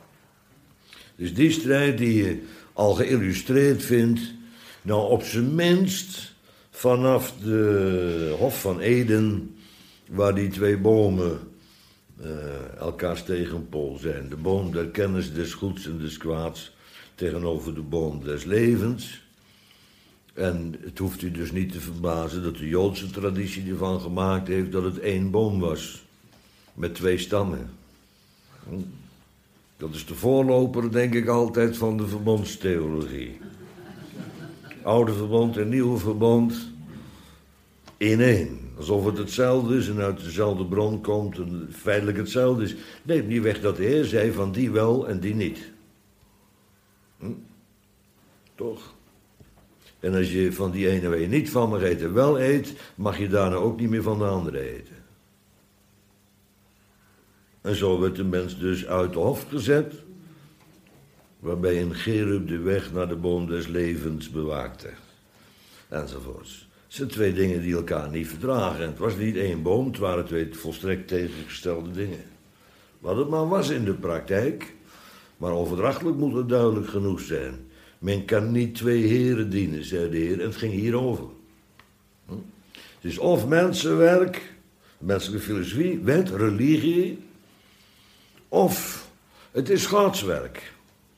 Speaker 1: Dus die strijd die je al geïllustreerd vindt. Nou op zijn minst vanaf de Hof van Eden. Waar die twee bomen uh, elkaars tegenpool zijn. De boom der kennis des goeds en des kwaads. Tegenover de boom des levens. En het hoeft u dus niet te verbazen dat de Joodse traditie ervan gemaakt heeft dat het één boom was. Met twee stammen. Dat is de voorloper, denk ik, altijd van de verbondstheologie. Oude verbond en nieuwe verbond in één. Alsof het hetzelfde is en uit dezelfde bron komt en feitelijk hetzelfde is. Neemt niet weg dat de Heer zei van die wel en die niet. Hm? Toch? En als je van die ene waar je niet van mag eten wel eet, mag je daarna ook niet meer van de andere eten. En zo werd de mens dus uit de hof gezet, waarbij een cherub de weg naar de boom des levens bewaakte. Enzovoorts. Het zijn twee dingen die elkaar niet verdragen. En het was niet één boom, het waren twee volstrekt tegengestelde dingen. Wat het maar was in de praktijk, maar overdrachtelijk moet het duidelijk genoeg zijn. Men kan niet twee heren dienen, zei de Heer, en het ging hierover. Hm? Het is of mensenwerk, menselijke filosofie, wet, religie, of het is Gods werk.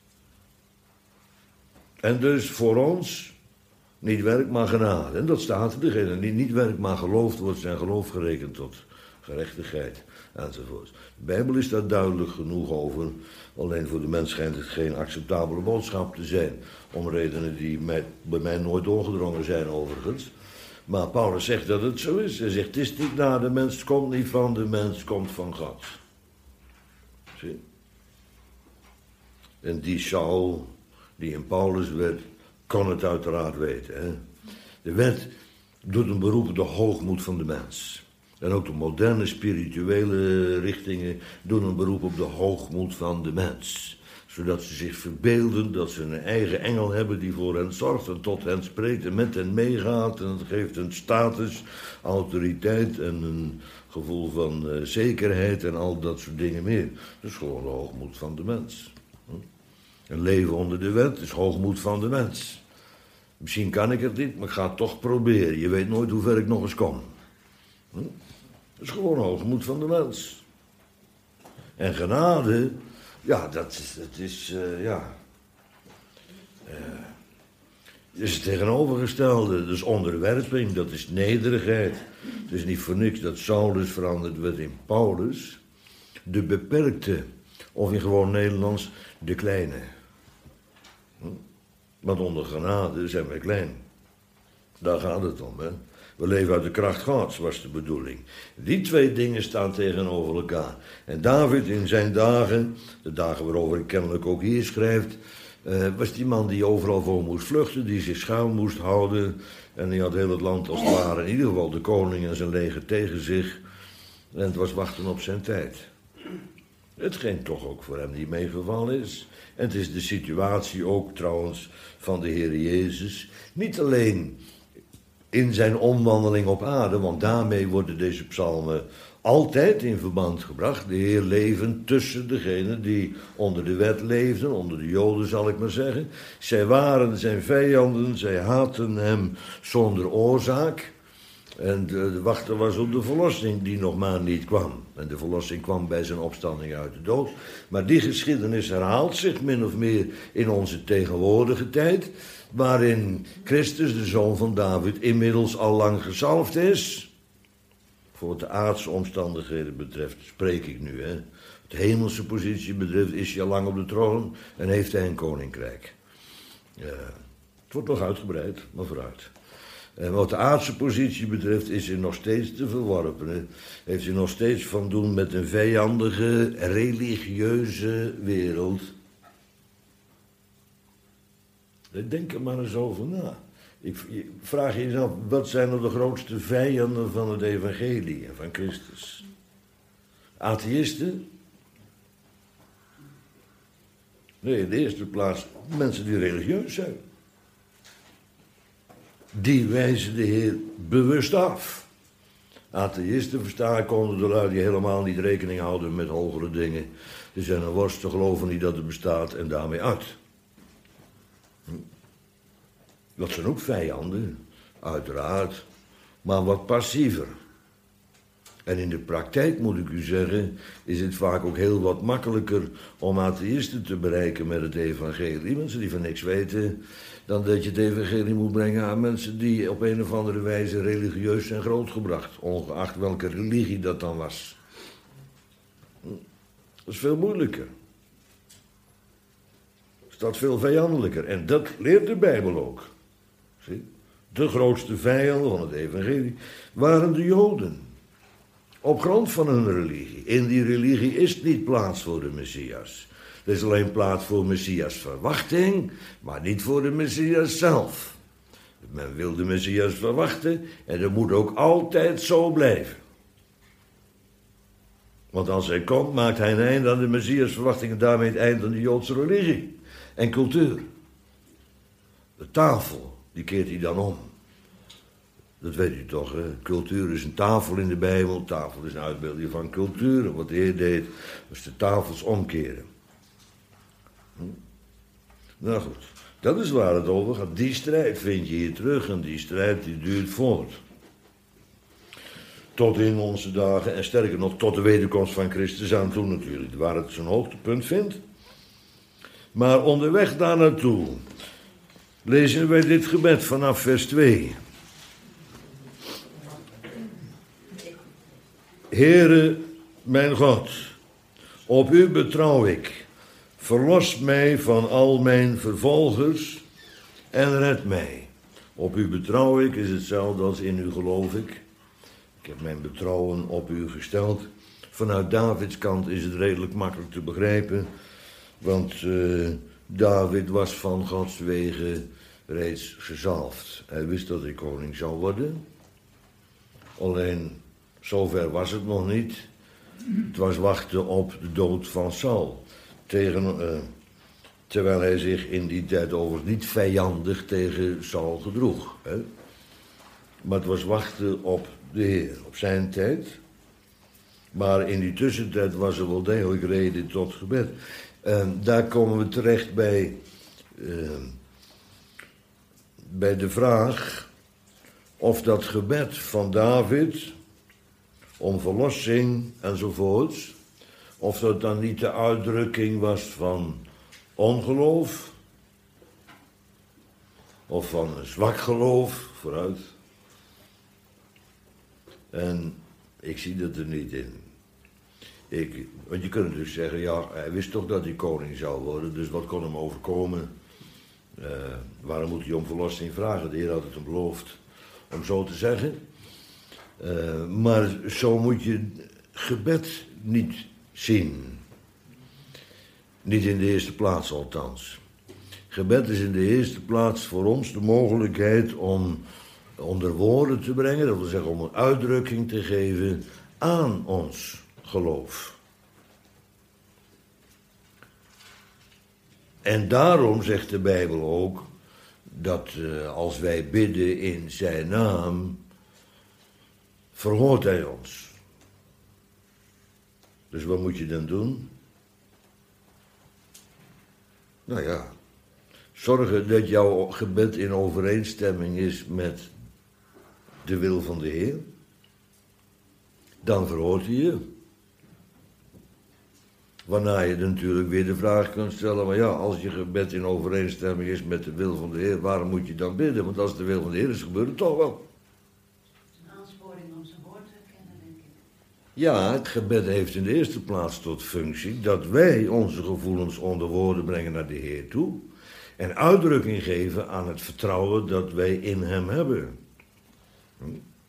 Speaker 1: En dus voor ons, niet werk maar genade. En dat staat er, degene die niet werk maar gelooft, wordt zijn geloof gerekend tot gerechtigheid, enzovoort. De Bijbel is daar duidelijk genoeg over. Alleen voor de mens schijnt het geen acceptabele boodschap te zijn. Om redenen die mij, bij mij nooit doorgedrongen zijn overigens. Maar Paulus zegt dat het zo is. Hij zegt, het is niet naar de mens, het komt niet van de mens, het komt van God. Zie? En die Saul, die in Paulus werd, kon het uiteraard weten. Hè? De wet doet een beroep op de hoogmoed van de mens. En ook de moderne spirituele richtingen doen een beroep op de hoogmoed van de mens. Zodat ze zich verbeelden dat ze een eigen engel hebben die voor hen zorgt en tot hen spreekt en met hen meegaat. En dat geeft een status, autoriteit en een gevoel van uh, zekerheid en al dat soort dingen meer. Dat is gewoon de hoogmoed van de mens. Een leven onder de wet is hoogmoed van de mens. Misschien kan ik het niet, maar ik ga het toch proberen. Je weet nooit hoe ver ik nog eens kom. Hm? Dat is gewoon hoogmoed van de mens. En genade Ja, dat is, dat is uh, ja... Uh, Het is het tegenovergestelde, dus onderwerping, dat is nederigheid. Het is niet voor niks dat Saulus veranderd werd in Paulus. De beperkte, of in gewoon Nederlands, de kleine. Hm? Want onder genade zijn wij klein. Daar gaat het om, hè. We leven uit de kracht Gods, was de bedoeling. Die twee dingen staan tegenover elkaar. En David in zijn dagen, de dagen waarover hij kennelijk ook hier schrijft... Uh, was die man die overal voor moest vluchten, die zich schuil moest houden. En die had heel het land als het ware, in ieder geval de koning en zijn leger tegen zich. En het was wachten op zijn tijd. Hetgeen toch ook voor hem niet meegevallen is. En het is de situatie ook trouwens van de Heer Jezus. Niet alleen in zijn omwandeling op aarde, want daarmee worden deze psalmen altijd in verband gebracht. De Heer levend tussen degenen die onder de wet leefden, onder de Joden zal ik maar zeggen. Zij waren zijn vijanden, zij haatten hem zonder oorzaak. En de, de wachter was op de verlossing die nog maar niet kwam. En de verlossing kwam bij zijn opstanding uit de dood. Maar die geschiedenis herhaalt zich min of meer in onze tegenwoordige tijd, waarin Christus, de zoon van David, inmiddels al lang gezalfd is. Voor wat de aardse omstandigheden betreft, spreek ik nu. Hè. De hemelse positie betreft, is hij al lang op de troon en heeft hij een koninkrijk. Uh, het wordt nog uitgebreid, maar vooruit. En wat de aardse positie betreft, is hij nog steeds te verworpen. Hè. Heeft hij nog steeds van doen met een vijandige, religieuze wereld. Denk er maar eens over na. Ik vraag je jezelf, wat zijn nou de grootste vijanden van het evangelie en van Christus? Atheïsten? Nee, in de eerste plaats mensen die religieus zijn. Die wijzen de Heer bewust af. Atheïsten verstaan konden de lui die helemaal niet rekening houden met hogere dingen. Die zijn een worst, te geloven niet dat er bestaat en daarmee uit. Hm. Dat zijn ook vijanden, uiteraard, maar wat passiever. En in de praktijk, moet ik u zeggen, is het vaak ook heel wat makkelijker om atheïsten te bereiken met het evangelie. Mensen die van niks weten, dan dat je het evangelie moet brengen aan mensen die op een of andere wijze religieus zijn grootgebracht. Ongeacht welke religie dat dan was. Dat is veel moeilijker. Dat staat veel vijandelijker. En dat leert de Bijbel ook. Zie? De grootste vijanden van het evangelie waren de Joden. Op grond van hun religie. In die religie is niet plaats voor de Messias. Er is alleen plaats voor Messias verwachting, maar niet voor de Messias zelf. Men wil de Messias verwachten en dat moet ook altijd zo blijven. Want als hij komt, maakt hij een einde aan de Messias verwachting en daarmee het einde aan de Joodse religie en cultuur. De tafel, die keert hij dan om. Dat weet u toch, hè? Cultuur is een tafel in de Bijbel. Tafel is een uitbeelding van cultuur. En wat de Heer deed, was de tafels omkeren. Hm? Nou goed, dat is waar het over gaat. Die strijd vind je hier terug en die strijd die duurt voort. Tot in onze dagen en sterker nog tot de wederkomst van Christus aan toe natuurlijk. Waar het zijn hoogtepunt vindt. Maar onderweg daar naartoe lezen wij dit gebed vanaf vers twee. Heere, mijn God, op u betrouw ik. Verlos mij van al mijn vervolgers en red mij. Op u betrouw ik is hetzelfde als in u geloof ik. Ik heb mijn betrouwen op u gesteld. Vanuit Davids kant is het redelijk makkelijk te begrijpen. Want uh, David was van Gods wegen reeds gezalfd. Hij wist dat hij koning zou worden. Alleen, zover was het nog niet. Het was wachten op de dood van Saul. Tegen, uh, terwijl hij zich in die tijd overigens niet vijandig tegen Saul gedroeg. Hè? Maar het was wachten op de Heer, op zijn tijd. Maar in die tussentijd was er wel degelijk reden tot gebed. Uh, daar komen we terecht bij, uh, bij de vraag of dat gebed van David om verlossing enzovoorts, Of dat dan niet de uitdrukking was van ongeloof. Of van een zwak geloof, vooruit. En ik zie dat er niet in. Ik, want je kunt natuurlijk zeggen, ja, hij wist toch dat hij koning zou worden, dus wat kon hem overkomen? Uh, waarom moet hij om verlossing vragen? De Heer had het hem beloofd, om zo te zeggen. Uh, maar zo moet je gebed niet zien. Niet in de eerste plaats althans. Gebed is in de eerste plaats voor ons de mogelijkheid om onder woorden te brengen, dat wil zeggen om een uitdrukking te geven aan ons geloof. En daarom zegt de Bijbel ook dat uh, als wij bidden in zijn naam, verhoort hij ons. Dus wat moet je dan doen? Nou ja, zorgen dat jouw gebed in overeenstemming is met de wil van de Heer. Dan verhoort hij je. Waarna je natuurlijk weer de vraag kunt stellen, maar ja, als je gebed in overeenstemming is met de wil van de Heer, waarom moet je dan bidden? Want als de wil van de Heer is, gebeurt het toch wel.
Speaker 2: Een aansporing om zijn woord te kennen, denk ik.
Speaker 1: Ja, het gebed heeft in de eerste plaats tot functie dat wij onze gevoelens onder woorden brengen naar de Heer toe en uitdrukking geven aan het vertrouwen dat wij in hem hebben. Hm?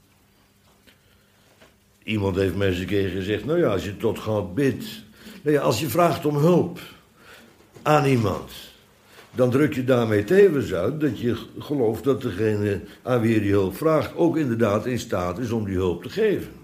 Speaker 1: Iemand heeft mij eens een keer gezegd, nou ja, als je tot God bidt, nou ja, als je vraagt om hulp aan iemand, dan druk je daarmee tevens uit dat je gelooft dat degene aan wie je die hulp vraagt ook inderdaad in staat is om die hulp te geven.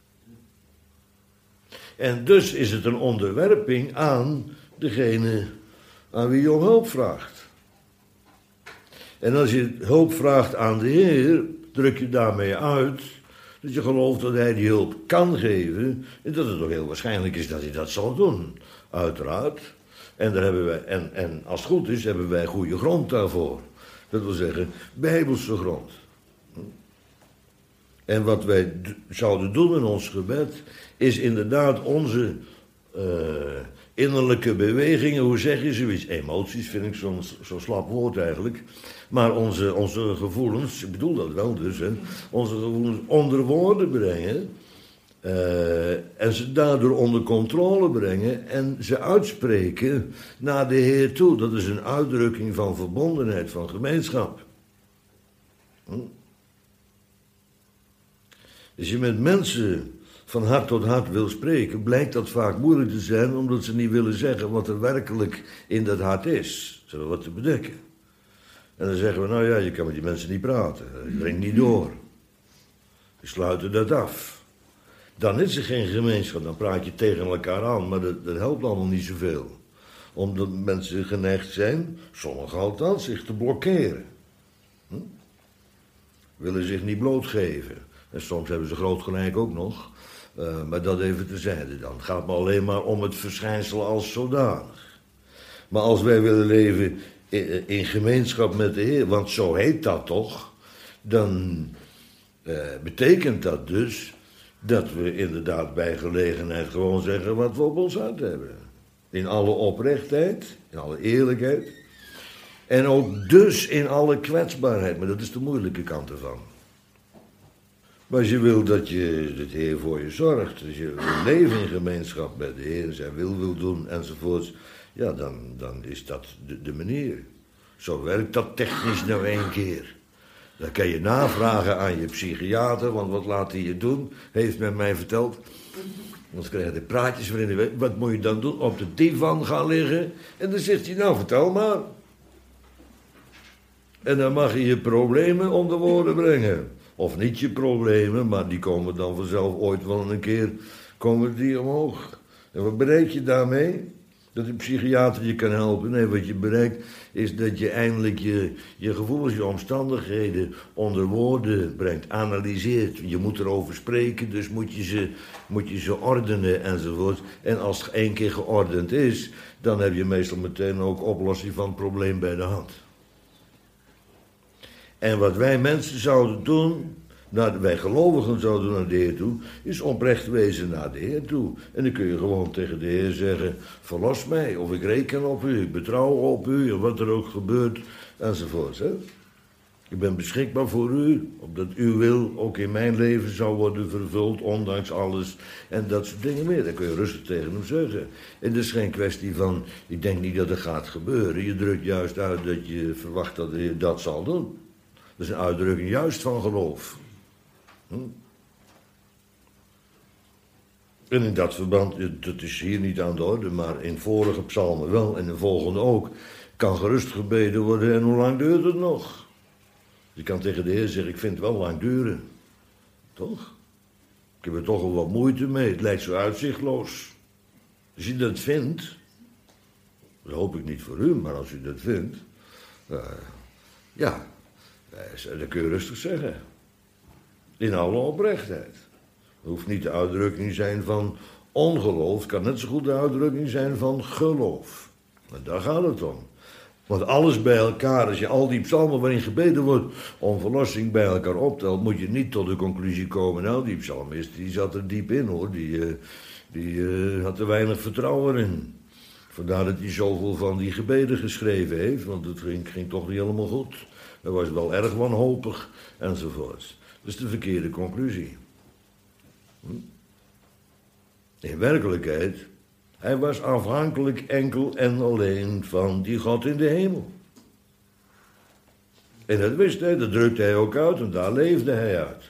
Speaker 1: En dus is het een onderwerping aan degene aan wie je om hulp vraagt. En als je hulp vraagt aan de Heer, druk je daarmee uit dat je gelooft dat hij die hulp kan geven en dat het ook heel waarschijnlijk is dat hij dat zal doen. Uiteraard. En, daar hebben wij, en, en als het goed is, hebben wij goede grond daarvoor. Dat wil zeggen, bijbelse grond. En wat wij d- zouden doen in ons gebed, is inderdaad onze uh, innerlijke bewegingen, hoe zeg je zoiets? Emoties vind ik zo'n zo slap woord eigenlijk. Maar onze, onze gevoelens, ik bedoel dat wel dus, hè, onze gevoelens onder woorden brengen. Uh, en ze daardoor onder controle brengen en ze uitspreken naar de Heer toe. Dat is een uitdrukking van verbondenheid, van gemeenschap. Hm? Als je met mensen van hart tot hart wil spreken, blijkt dat vaak moeilijk te zijn, omdat ze niet willen zeggen wat er werkelijk in dat hart is. Ze hebben wat te bedekken. En dan zeggen we, nou ja, je kan met die mensen niet praten. Je dringt niet door. Je sluiten dat af. Dan is er geen gemeenschap, dan praat je tegen elkaar aan, maar dat, dat helpt allemaal niet zoveel. Omdat mensen geneigd zijn, sommigen althans, zich te blokkeren. Hm? Willen zich niet blootgeven. En soms hebben ze groot gelijk ook nog. Uh, maar dat even terzijde dan. Het gaat me alleen maar om het verschijnsel als zodanig. Maar als wij willen leven in, in gemeenschap met de Heer, want zo heet dat toch, dan uh, betekent dat dus dat we inderdaad bij gelegenheid gewoon zeggen wat we op ons hart hebben. In alle oprechtheid, in alle eerlijkheid. En ook dus in alle kwetsbaarheid. Maar dat is de moeilijke kant ervan. Maar als je wil dat je de Heer voor je zorgt, als je wil leven in gemeenschap met de Heer, zijn wil wil doen enzovoorts, ja, dan, dan is dat de, de manier. Zo werkt dat technisch nou één keer. Dan kan je navragen aan je psychiater, want wat laat hij je doen, heeft men mij verteld. Dan krijg je de praatjes waarin hij weet, wat moet je dan doen? Op de divan gaan liggen. En dan zegt hij, nou vertel maar. En dan mag je je problemen onder woorden brengen. Of niet je problemen, maar die komen dan vanzelf ooit wel een keer, komen die omhoog. En wat bereik je daarmee? Dat de psychiater je kan helpen. Nee, wat je bereikt is dat je eindelijk je, je gevoelens, je omstandigheden onder woorden brengt, analyseert. Je moet erover spreken, dus moet je ze, moet je ze ordenen enzovoort. En als het één keer geordend is, dan heb je meestal meteen ook oplossing van het probleem bij de hand. En wat wij mensen zouden doen, Nou, wij gelovigen zouden naar de Heer toe, is oprecht wezen naar de Heer toe. En dan kun je gewoon tegen de Heer zeggen, verlos mij, of ik reken op u, ik betrouw op u, en wat er ook gebeurt, enzovoort. Hè? Ik ben beschikbaar voor u, opdat uw wil ook in mijn leven zou worden vervuld, ondanks alles, en dat soort dingen meer. Dat kun je rustig tegen hem zeggen. En het is geen kwestie van, ik denk niet dat het gaat gebeuren. Je drukt juist uit dat je verwacht dat de Heer dat zal doen. Dat is een uitdrukking juist van geloof. Hm? En in dat verband, dat is hier niet aan de orde, maar in vorige psalmen wel en in de volgende ook, kan gerust gebeden worden. En hoe lang duurt het nog? Je kan tegen de Heer zeggen, ik vind het wel lang duren. Toch? Ik heb er toch wel wat moeite mee. Het lijkt zo uitzichtloos. Als je dat vindt, dat hoop ik niet voor u, maar als u dat vindt, uh, ja, dat kun je rustig zeggen. In alle oprechtheid. Het hoeft niet de uitdrukking zijn van ongeloof, het kan net zo goed de uitdrukking zijn van geloof. En daar gaat het om. Want alles bij elkaar, als je al die psalmen waarin gebeden wordt om verlossing bij elkaar optelt, moet je niet tot de conclusie komen, nou die psalmist die zat er diep in hoor, die, uh, die uh, had er weinig vertrouwen in. Vandaar dat hij zoveel van die gebeden geschreven heeft, want het ging, ging toch niet helemaal goed. Hij was wel erg wanhopig enzovoort. Dat is de verkeerde conclusie. Hm? In werkelijkheid, hij was afhankelijk enkel en alleen van die God in de hemel. En dat wist hij, dat drukte hij ook uit en daar leefde hij uit.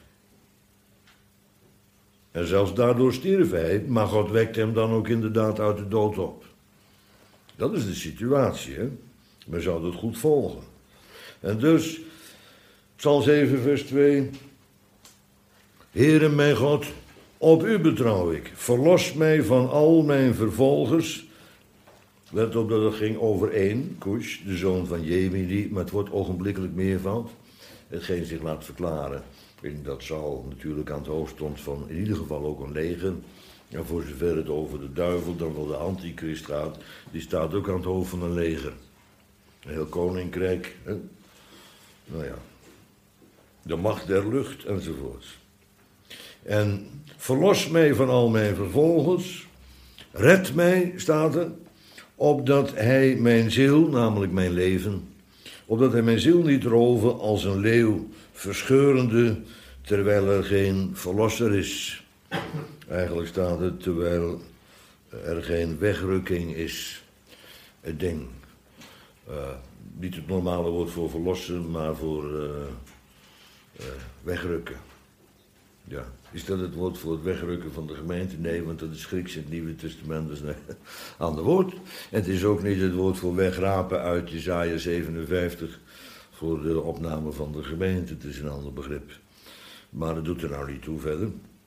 Speaker 1: En zelfs daardoor stierf hij, maar God wekte hem dan ook inderdaad uit de dood op. Dat is de situatie, hè. Men zou dat goed volgen. En dus, Psalm zeven vers twee. Heere mijn God, op u betrouw ik. Verlos mij van al mijn vervolgers. Let op dat het ging over één, Cush, de zoon van Jemini, maar het wordt ogenblikkelijk meervoud. Hetgeen zich laat verklaren. En dat zal natuurlijk aan het hoofd stond van in ieder geval ook een leger. En voor zover het over de duivel, dan wel de antichrist gaat, die staat ook aan het hoofd van een leger. Een heel koninkrijk, hè? Nou ja, de macht der lucht enzovoort. En verlos mij van al mijn vervolgers, red mij, staat er, opdat hij mijn ziel, namelijk mijn leven, opdat hij mijn ziel niet roven als een leeuw, verscheurende, terwijl er geen verlosser is. Eigenlijk staat het, terwijl er geen wegrukking is, het ding. Uh, niet het normale woord voor verlossen, maar voor uh, uh, wegrukken. Ja, is dat het woord voor het wegrukken van de gemeente? Nee, want dat is Grieks in het Nieuwe Testament, dus nee, ander woord. En het is ook niet het woord voor wegrapen uit Jesaja zevenenvijftig voor de opname van de gemeente. Het is een ander begrip. Maar dat doet er nou niet toe verder.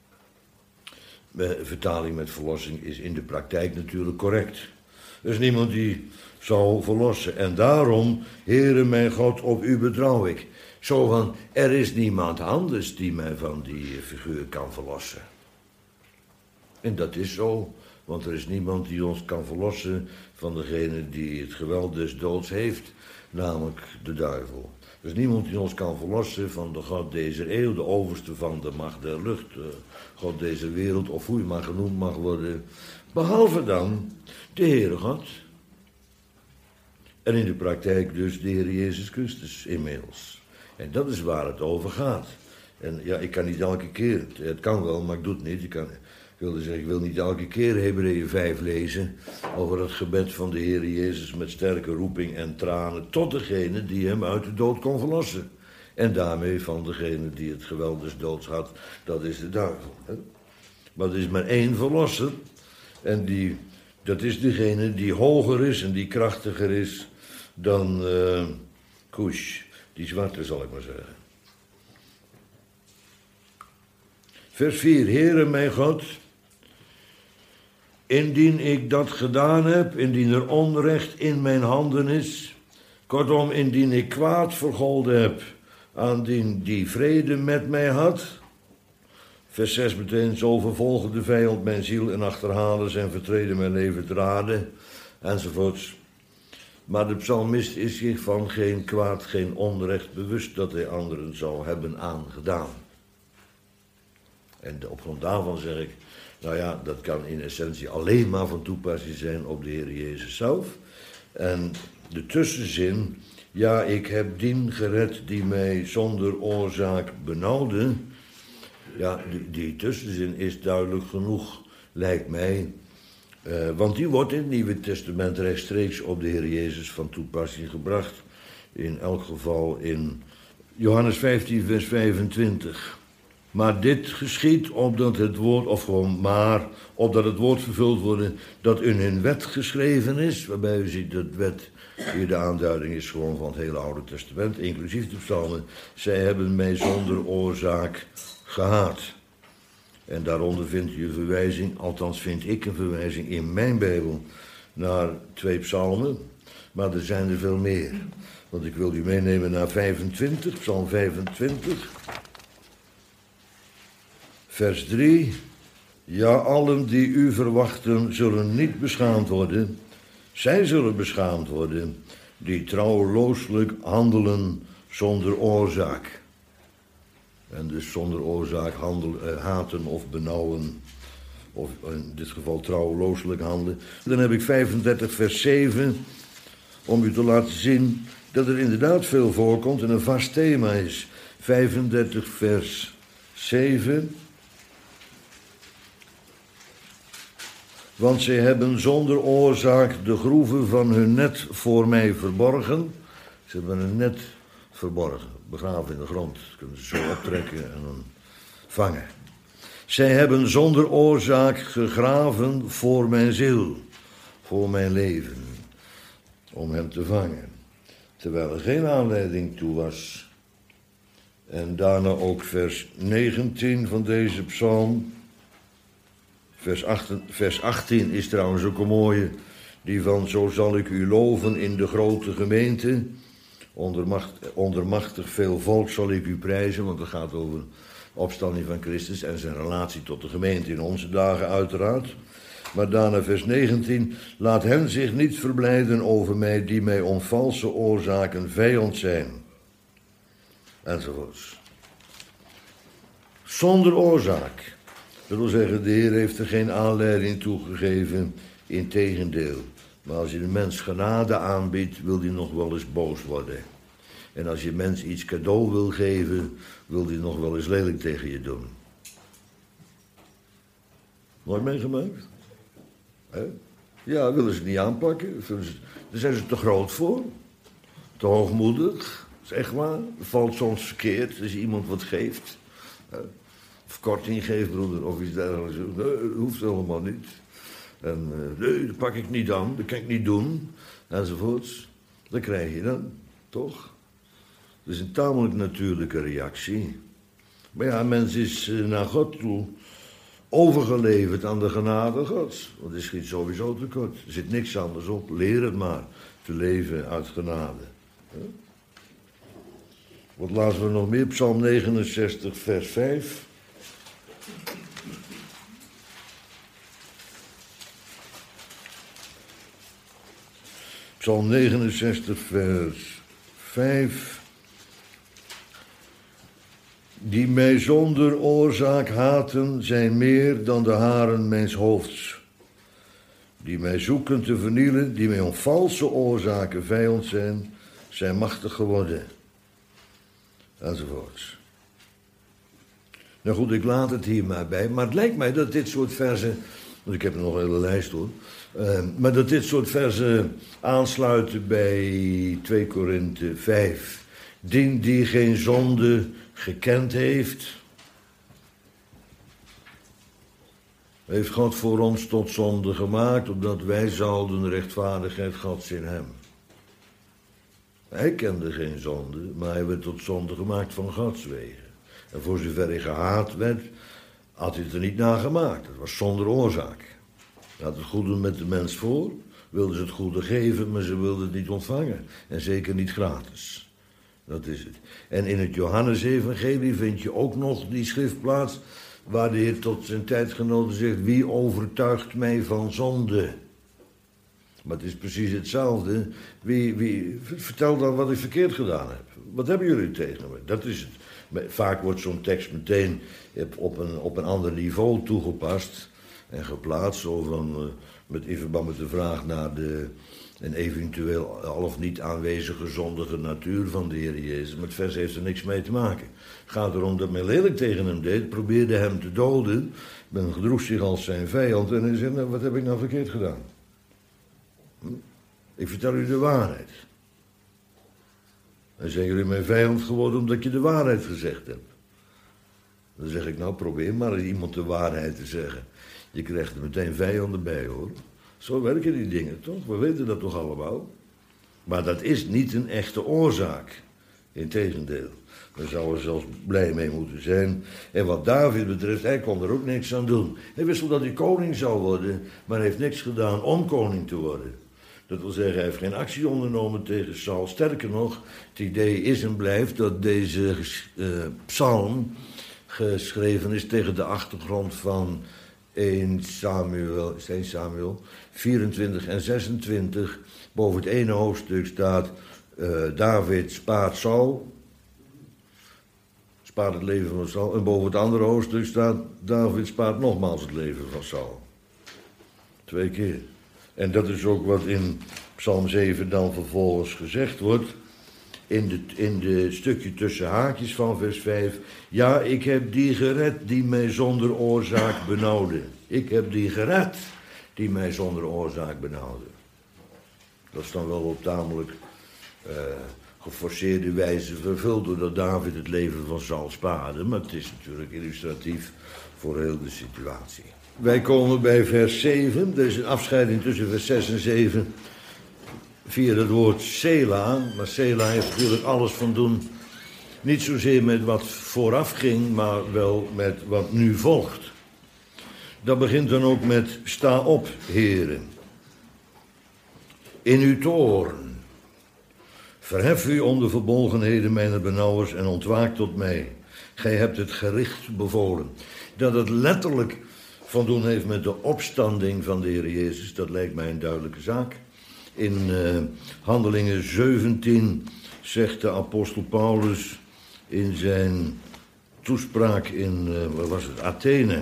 Speaker 1: De vertaling met verlossing is in de praktijk natuurlijk correct. Er is niemand die zou verlossen. En daarom, Heere mijn God, op u betrouw ik. Zo van, er is niemand anders die mij van die figuur kan verlossen. En dat is zo, want er is niemand die ons kan verlossen van degene die het geweld des doods heeft, namelijk de duivel. Er is niemand die ons kan verlossen van de God deze eeuw, de overste van de macht der lucht, de God deze wereld, of hoe je maar genoemd mag worden, behalve dan de Heere God. En in de praktijk dus de Heer Jezus Christus inmiddels. En dat is waar het over gaat. En ja, ik kan niet elke keer, het kan wel, maar ik doe het niet. Ik, kan, ik wilde zeggen, ik wil niet elke keer Hebreeën vijf lezen over het gebed van de Heer Jezus met sterke roeping en tranen tot degene die hem uit de dood kon verlossen. En daarmee van degene die het geweld des doods had, dat is de duivel. Hè? Maar er is maar één verlosser en die, dat is degene die hoger is en die krachtiger is dan uh, Cush. Die zwarte, zal ik maar zeggen. Vers vier. Heere mijn God, indien ik dat gedaan heb, indien er onrecht in mijn handen is, kortom, indien ik kwaad vergolden heb aan die die vrede met mij had. Vers zes meteen, zo vervolgen de vijand mijn ziel en achterhalen zijn vertreden mijn leven te raden, enzovoorts. Maar de psalmist is zich van geen kwaad, geen onrecht bewust dat hij anderen zou hebben aangedaan. En op grond daarvan zeg ik, nou ja, dat kan in essentie alleen maar van toepassing zijn op de Heer Jezus zelf. En de tussenzin, ja, ik heb dien gered die mij zonder oorzaak benauwde. Ja, die, die tussenzin is duidelijk genoeg, lijkt mij. Uh, want die wordt in het Nieuwe Testament rechtstreeks op de Heer Jezus van toepassing gebracht. In elk geval in Johannes vijftien, vers vijfentwintig. Maar dit geschiet opdat het woord, of gewoon maar, opdat het woord vervuld wordt dat in hun wet geschreven is. Waarbij u ziet dat wet hier de aanduiding is gewoon van het hele Oude Testament, inclusief de psalmen. Zij hebben mij zonder oorzaak gehaat. En daaronder vindt u een verwijzing, althans vind ik een verwijzing in mijn Bijbel, naar twee psalmen. Maar er zijn er veel meer. Want ik wil u meenemen naar vijfentwintig, psalm vijfentwintig. Vers drie. Ja, allen die u verwachten zullen niet beschaamd worden. Zij zullen beschaamd worden die trouwelooselijk handelen zonder oorzaak. En dus zonder oorzaak handel, eh, haten of benauwen. Of in dit geval trouwelooselijk handelen. Dan heb ik vijfendertig vers zeven. Om u te laten zien dat er inderdaad veel voorkomt en een vast thema is. vijfendertig vers zeven. Want zij hebben zonder oorzaak de groeven van hun net voor mij verborgen. Ze hebben een net verborgen, begraven in de grond. Kunnen ze zo optrekken en dan vangen. Zij hebben zonder oorzaak gegraven voor mijn ziel, voor mijn leven, om hem te vangen. Terwijl er geen aanleiding toe was. En daarna ook vers negentien van deze psalm. Vers, achttien, vers achttien is trouwens ook een mooie. Die van zo zal ik u loven in de grote gemeente. Ondermacht, ondermachtig veel volk zal ik u prijzen. Want het gaat over opstanding van Christus en zijn relatie tot de gemeente in onze dagen uiteraard. Maar daarna vers negentien. Laat hen zich niet verblijden over mij die mij om valse oorzaken vijand zijn. Enzovoorts. Zonder oorzaak. Dat wil zeggen, de Heer heeft er geen aanleiding toe gegeven, integendeel. Maar als je de mens genade aanbiedt, wil die nog wel eens boos worden. En als je mens iets cadeau wil geven, wil die nog wel eens lelijk tegen je doen. Nooit meegemaakt? He? Ja, willen ze niet aanpakken. Daar zijn ze te groot voor. Te hoogmoedig. Dat is echt waar. Het valt soms verkeerd als je iemand wat geeft. He? Of korting geeft, broeder, of iets dergelijks. Nee, dat hoeft helemaal niet. En uh, nee, dat pak ik niet aan, dat kan ik niet doen. Enzovoorts. Dat krijg je dan, toch? Dat is een tamelijk natuurlijke reactie. Maar ja, een mens is uh, naar God toe overgeleverd aan de genade Gods. Want er schiet sowieso tekort. Er zit niks anders op. Leer het maar te leven uit genade. Huh? Wat laten we nog meer? Psalm negenenzestig, vers vijf. Psalm negenenzestig, vers vijf. Die mij zonder oorzaak haten, zijn meer dan de haren mijns hoofds. Die mij zoeken te vernielen, die mij om valse oorzaken vijand zijn, zijn machtig geworden. Enzovoorts. Nou goed, ik laat het hier maar bij. Maar het lijkt mij dat dit soort verzen, want ik heb er nog een hele lijst hoor. Uh, maar dat dit soort verzen aansluiten bij twee Korinthe vijf. Dien die geen zonde gekend heeft, heeft God voor ons tot zonde gemaakt, opdat wij zouden de rechtvaardigheid Gods in hem. Hij kende geen zonde, maar hij werd tot zonde gemaakt van Gods wegen. En voor zover hij gehaat werd, had hij het er niet naar gemaakt. Het was zonder oorzaak. Hij had het goede met de mens voor, wilden ze het goede geven, maar ze wilden het niet ontvangen. En zeker niet gratis. Dat is het. En in het Johannesevangelie vind je ook nog die schriftplaats waar de Heer tot zijn tijdgenoten zegt: wie overtuigt mij van zonde? Maar het is precies hetzelfde. Wie, wie, vertel dan wat ik verkeerd gedaan heb. Wat hebben jullie tegen me? Dat is het. Vaak wordt zo'n tekst meteen op een, op een ander niveau toegepast en geplaatst. Zo van, met, in verband met de vraag naar de een eventueel al of niet aanwezige zondige natuur van de Heer Jezus. Maar het vers heeft er niks mee te maken. Het gaat erom dat men lelijk tegen hem deed, probeerde hem te doden. Men gedroeg zich als zijn vijand en hij zei, nou, wat heb ik nou verkeerd gedaan? Hm? Ik vertel u de waarheid. En zijn jullie mijn vijand geworden omdat je de waarheid gezegd hebt? Dan zeg ik, nou probeer maar iemand de waarheid te zeggen. Je krijgt er meteen vijanden bij, hoor. Zo werken die dingen, toch? We weten dat toch allemaal? Maar dat is niet een echte oorzaak. Integendeel. Daar zouden we zelfs blij mee moeten zijn. En wat David betreft, hij kon er ook niks aan doen. Hij wist wel dat hij koning zou worden, maar hij heeft niks gedaan om koning te worden. Dat wil zeggen, hij heeft geen actie ondernomen tegen Saul. Sterker nog, het idee is en blijft dat deze uh, psalm geschreven is tegen de achtergrond van één Samuel, één Samuel vierentwintig en zesentwintig. Boven het ene hoofdstuk staat uh, David spaart Saul, spaart het leven van Saul. En boven het andere hoofdstuk staat David spaart nogmaals het leven van Saul. Twee keer. En dat is ook wat in Psalm zeven dan vervolgens gezegd wordt. In de, in de stukje tussen haakjes van vers vijf. Ja, ik heb die gered die mij zonder oorzaak benauwde. Ik heb die gered die mij zonder oorzaak benauwde. Dat is dan wel op tamelijk uh, geforceerde wijze vervuld doordat David het leven van Saul spaarde. Maar het is natuurlijk illustratief voor heel de situatie. Wij komen bij vers zeven. Er is een afscheiding tussen vers zes en zeven. Via het woord Sela. Maar Sela heeft natuurlijk alles van doen. Niet zozeer met wat vooraf ging, maar wel met wat nu volgt. Dat begint dan ook met sta op, heren. In uw toorn. Verhef u om de verbolgenheden mijner benauwers en ontwaak tot mij. Gij hebt het gericht bevolen. Dat het letterlijk van doen heeft met de opstanding van de Heer Jezus, dat lijkt mij een duidelijke zaak. In uh, Handelingen zeventien zegt de apostel Paulus in zijn toespraak in, uh, wat was het, Athene,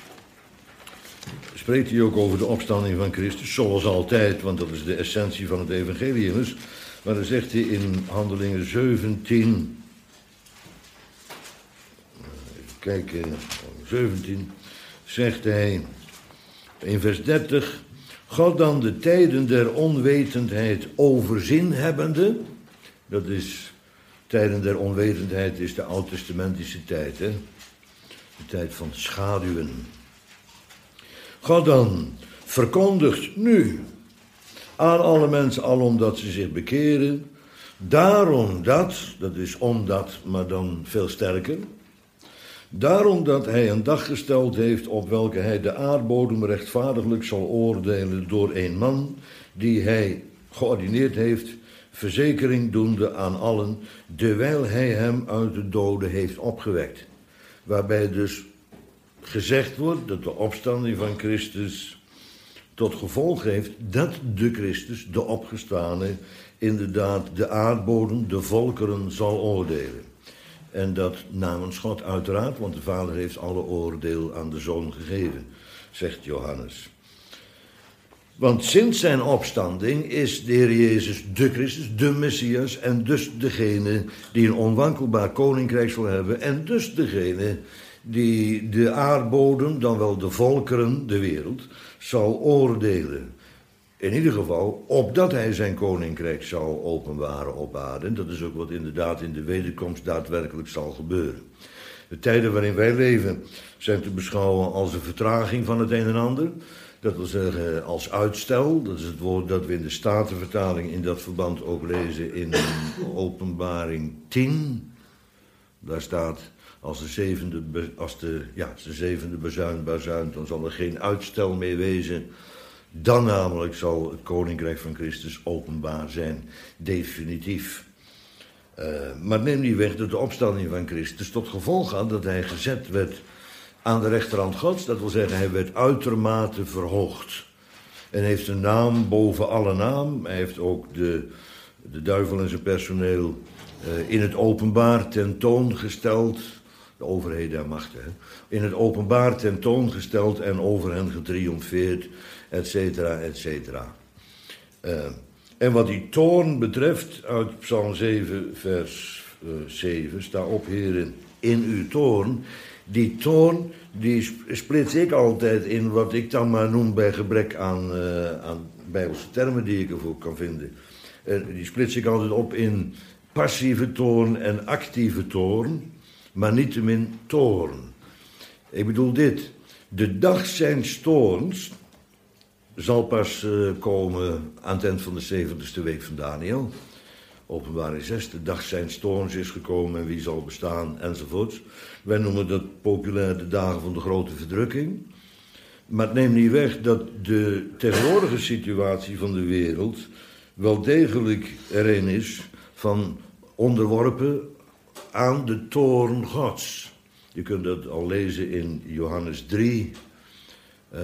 Speaker 1: spreekt hij ook over de opstanding van Christus, zoals altijd, want dat is de essentie van het evangelie. Dus, maar dan zegt hij in Handelingen zeventien, even kijken, zeventien, zegt hij in vers dertig, God dan de tijden der onwetendheid overzien hebbende, dat is, tijden der onwetendheid is de oud-testamentische tijd, hè? De tijd van schaduwen. God dan verkondigt nu aan alle mensen alom dat ze zich bekeren, daarom dat, dat is omdat, maar dan veel sterker, daarom dat hij een dag gesteld heeft op welke hij de aardbodem rechtvaardiglijk zal oordelen door een man die hij geordineerd heeft, verzekering doende aan allen, dewijl hij hem uit de doden heeft opgewekt. Waarbij dus gezegd wordt dat de opstanding van Christus tot gevolg heeft dat de Christus, de opgestane, inderdaad de aardbodem, de volkeren zal oordelen. En dat namens God uiteraard, want de Vader heeft alle oordeel aan de Zoon gegeven, zegt Johannes. Want sinds zijn opstanding is de Heer Jezus de Christus, de Messias, en dus degene die een onwankelbaar koninkrijk zal hebben, en dus degene die de aardbodem, dan wel de volkeren, de wereld, zal oordelen. In ieder geval, opdat hij zijn koninkrijk zal openbaren op aarde. En dat is ook wat inderdaad in de wederkomst daadwerkelijk zal gebeuren. De tijden waarin wij leven zijn te beschouwen als een vertraging van het een en ander. Dat wil zeggen als uitstel. Dat is het woord dat we in de Statenvertaling in dat verband ook lezen in Openbaring tien. Daar staat, als de zevende, als de, ja, als de zevende bezuin bazuint, dan zal er geen uitstel meer wezen. Dan namelijk zal het koninkrijk van Christus openbaar zijn, definitief. Uh, maar neem niet weg dat de opstanding van Christus tot gevolg had dat hij gezet werd aan de rechterhand Gods. Dat wil zeggen, hij werd uitermate verhoogd. En heeft een naam boven alle naam. Hij heeft ook de, de duivel en zijn personeel uh, in het openbaar tentoongesteld. De overheden en machten. Hè? In het openbaar tentoongesteld en over hen getriomfeerd, et cetera, et cetera. Uh, en wat die toorn betreft, uit Psalm zeven, vers uh, zeven, sta op, heren, in uw toorn. Die toorn, die splits ik altijd in wat ik dan maar noem bij gebrek aan, uh, aan Bijbelse termen die ik ervoor kan vinden. Uh, die splits ik altijd op in passieve toorn en actieve toorn, maar niettemin toorn. Ik bedoel dit, de dag zijns toorns zal pas uh, komen aan het eind van de zeventigste week van Daniel. Openbaring zes, de dag zijns toorns is gekomen en wie zal bestaan, enzovoort. Wij noemen dat populair de dagen van de grote verdrukking. Maar het neemt niet weg dat de tegenwoordige situatie van de wereld wel degelijk erin is van onderworpen aan de toorn Gods. Je kunt dat al lezen in Johannes drie, uh,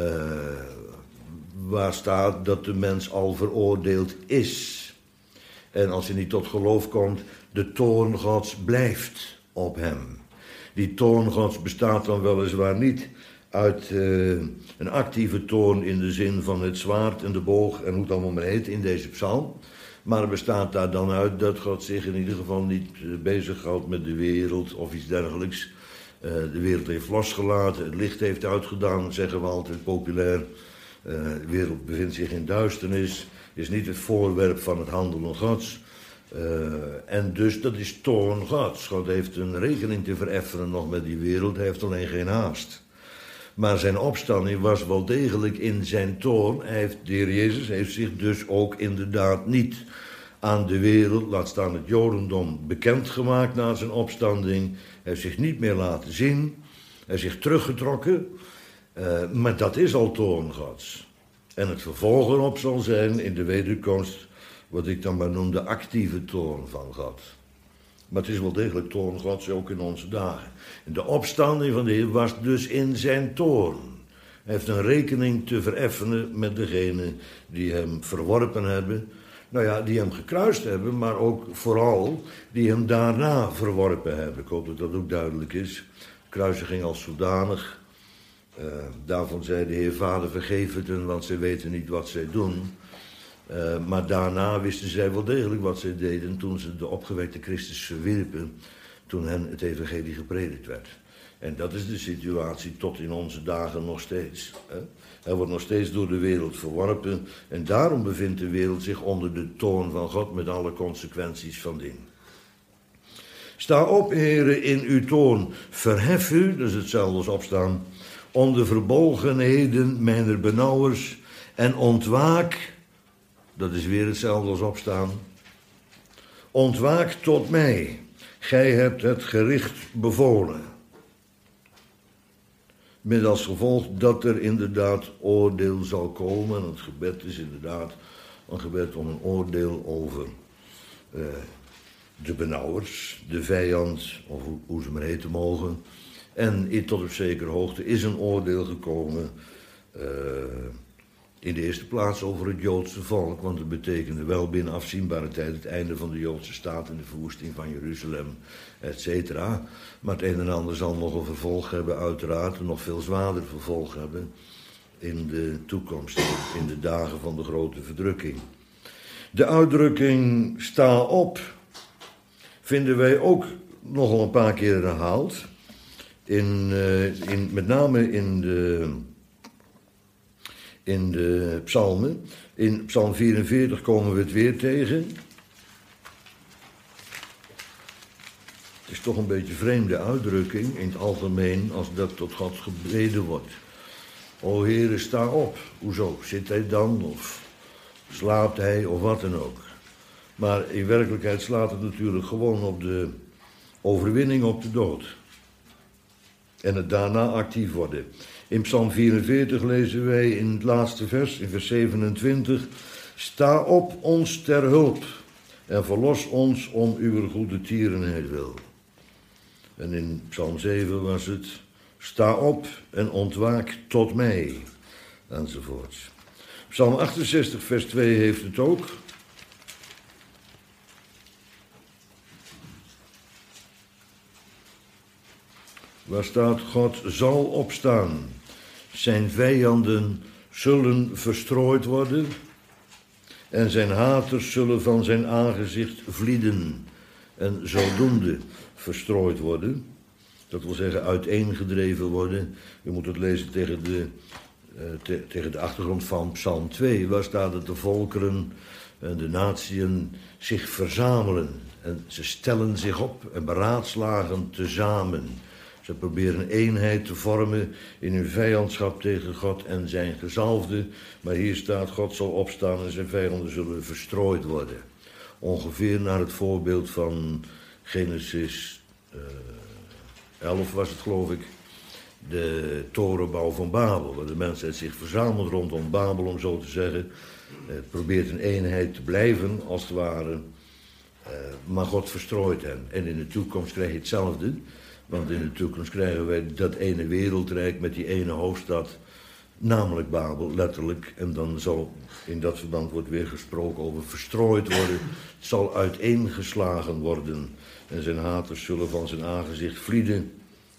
Speaker 1: waar staat dat de mens al veroordeeld is. En als hij niet tot geloof komt, de toorn Gods blijft op hem. Die toorn Gods bestaat dan weliswaar niet uit uh, een actieve toorn in de zin van het zwaard en de boog en hoe het allemaal maar heet in deze psalm. Maar het bestaat daar dan uit dat God zich in ieder geval niet uh, bezighoudt met de wereld of iets dergelijks. Uh, de wereld heeft losgelaten, het licht heeft uitgedaan, zeggen we altijd populair. Uh, de wereld bevindt zich in duisternis, is niet het voorwerp van het handelen Gods. Uh, en dus dat is toorn Gods. God heeft een rekening te vereffenen nog met die wereld, hij heeft alleen geen haast. Maar zijn opstanding was wel degelijk in zijn toorn. Hij heeft, de Heer Jezus heeft zich dus ook inderdaad niet aan de wereld, laat staan het Jodendom, bekendgemaakt na zijn opstanding. Hij heeft zich niet meer laten zien. Hij heeft zich teruggetrokken. Uh, maar dat is al toorn Gods. En het vervolg erop zal zijn in de wederkomst, wat ik dan maar noem de actieve toorn van God. Maar het is wel degelijk toorn Gods, ook in onze dagen. En de opstanding van de Heer was dus in zijn toorn. Hij heeft een rekening te vereffenen met degenen die hem verworpen hebben. Nou ja, die hem gekruist hebben, maar ook vooral die hem daarna verworpen hebben. Ik hoop dat dat ook duidelijk is. Kruisiging als zodanig. Uh, daarvan zei de Heer, Vader, vergeef het hen, want zij weten niet wat zij doen. Uh, maar daarna wisten zij wel degelijk wat zij deden toen ze de opgewekte Christus verwierpen, toen hen het evangelie gepredikt werd. En dat is de situatie tot in onze dagen nog steeds. Hè? Hij wordt nog steeds door de wereld verworpen en daarom bevindt de wereld zich onder de toorn van God met alle consequenties van dien. Sta op, heren, in uw toorn, verhef u, dat is hetzelfde als opstaan, om de verbolgenheden mijner benauwers en ontwaak, dat is weer hetzelfde als opstaan, ontwaak tot mij, gij hebt het gericht bevolen. Met als gevolg dat er inderdaad oordeel zal komen, en het gebed is inderdaad een gebed om een oordeel over uh, de benauwers, de vijand, of hoe, hoe ze maar heten mogen. En tot op zekere hoogte is een oordeel gekomen, uh, in de eerste plaats over het Joodse volk, want het betekende wel binnen afzienbare tijd het einde van de Joodse staat en de verwoesting van Jeruzalem, et cetera. Maar het een en ander zal nog een vervolg hebben, uiteraard, een nog veel zwaarder vervolg hebben in de toekomst, in de dagen van de grote verdrukking. De uitdrukking sta op vinden wij ook nogal een paar keer herhaald. In, uh, in, met name in de, in de psalmen. In psalm vierenveertig komen we het weer tegen. Het is toch een beetje een vreemde uitdrukking in het algemeen als dat tot God gebeden wordt. O Heere, sta op. Hoezo? Zit hij dan? Of slaapt hij? Of wat dan ook. Maar in werkelijkheid slaat het natuurlijk gewoon op de overwinning op de dood. En het daarna actief worden. In psalm vierenveertig lezen wij in het laatste vers, in vers zevenentwintig. Sta op ons ter hulp en verlos ons om uw goede tierenheid wil. En in psalm zeven was het, sta op en ontwaak tot mij, enzovoorts. Psalm achtenzestig, vers twee heeft het ook. Waar staat: God zal opstaan, zijn vijanden zullen verstrooid worden en zijn haters zullen van zijn aangezicht vlieden en zodoende verstrooid worden. Dat wil zeggen uiteengedreven worden. U moet het lezen tegen de, uh, te, tegen de achtergrond van Psalm twee. Waar staat dat de volkeren en de natieën zich verzamelen. En ze stellen zich op en beraadslagen tezamen. Ze proberen eenheid te vormen in hun vijandschap tegen God en zijn gezalfde. Maar hier staat: God zal opstaan en zijn vijanden zullen verstrooid worden. Ongeveer naar het voorbeeld van Genesis uh, elf was het, geloof ik. De torenbouw van Babel. Waar de mensheid zich verzamelt rondom Babel, om zo te zeggen. Het probeert een eenheid te blijven, als het ware. Uh, maar God verstrooit hen. En in de toekomst krijg je hetzelfde. Want in de toekomst krijgen wij dat ene wereldrijk met die ene hoofdstad, namelijk Babel, letterlijk. En dan zal in dat verband wordt weer gesproken over verstrooid worden. Het zal uiteengeslagen worden. En zijn haters zullen van zijn aangezicht vlieden.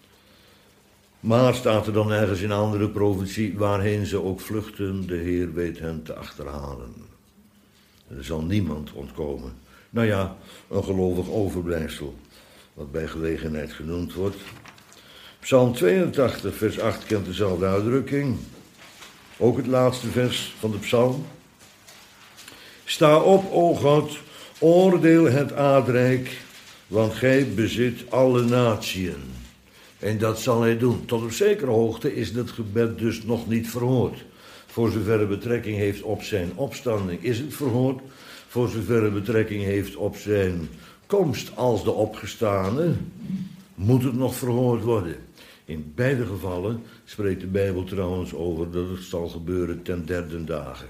Speaker 1: Maar staat er dan ergens in een andere profetie: waarheen ze ook vluchten, de Heer weet hen te achterhalen. Er zal niemand ontkomen. Nou ja, een gelovig overblijfsel, wat bij gelegenheid genoemd wordt. Psalm tweeëntachtig, vers acht kent dezelfde uitdrukking. Ook het laatste vers van de psalm. Sta op, o God, oordeel het aardrijk, want gij bezit alle natieën. En dat zal hij doen. Tot op zekere hoogte is het gebed dus nog niet verhoord. Voor zover het betrekking heeft op zijn opstanding is het verhoord. Voor zover het betrekking heeft op zijn komst als de opgestane, moet het nog verhoord worden. In beide gevallen spreekt de Bijbel trouwens over dat het zal gebeuren ten derde dagen.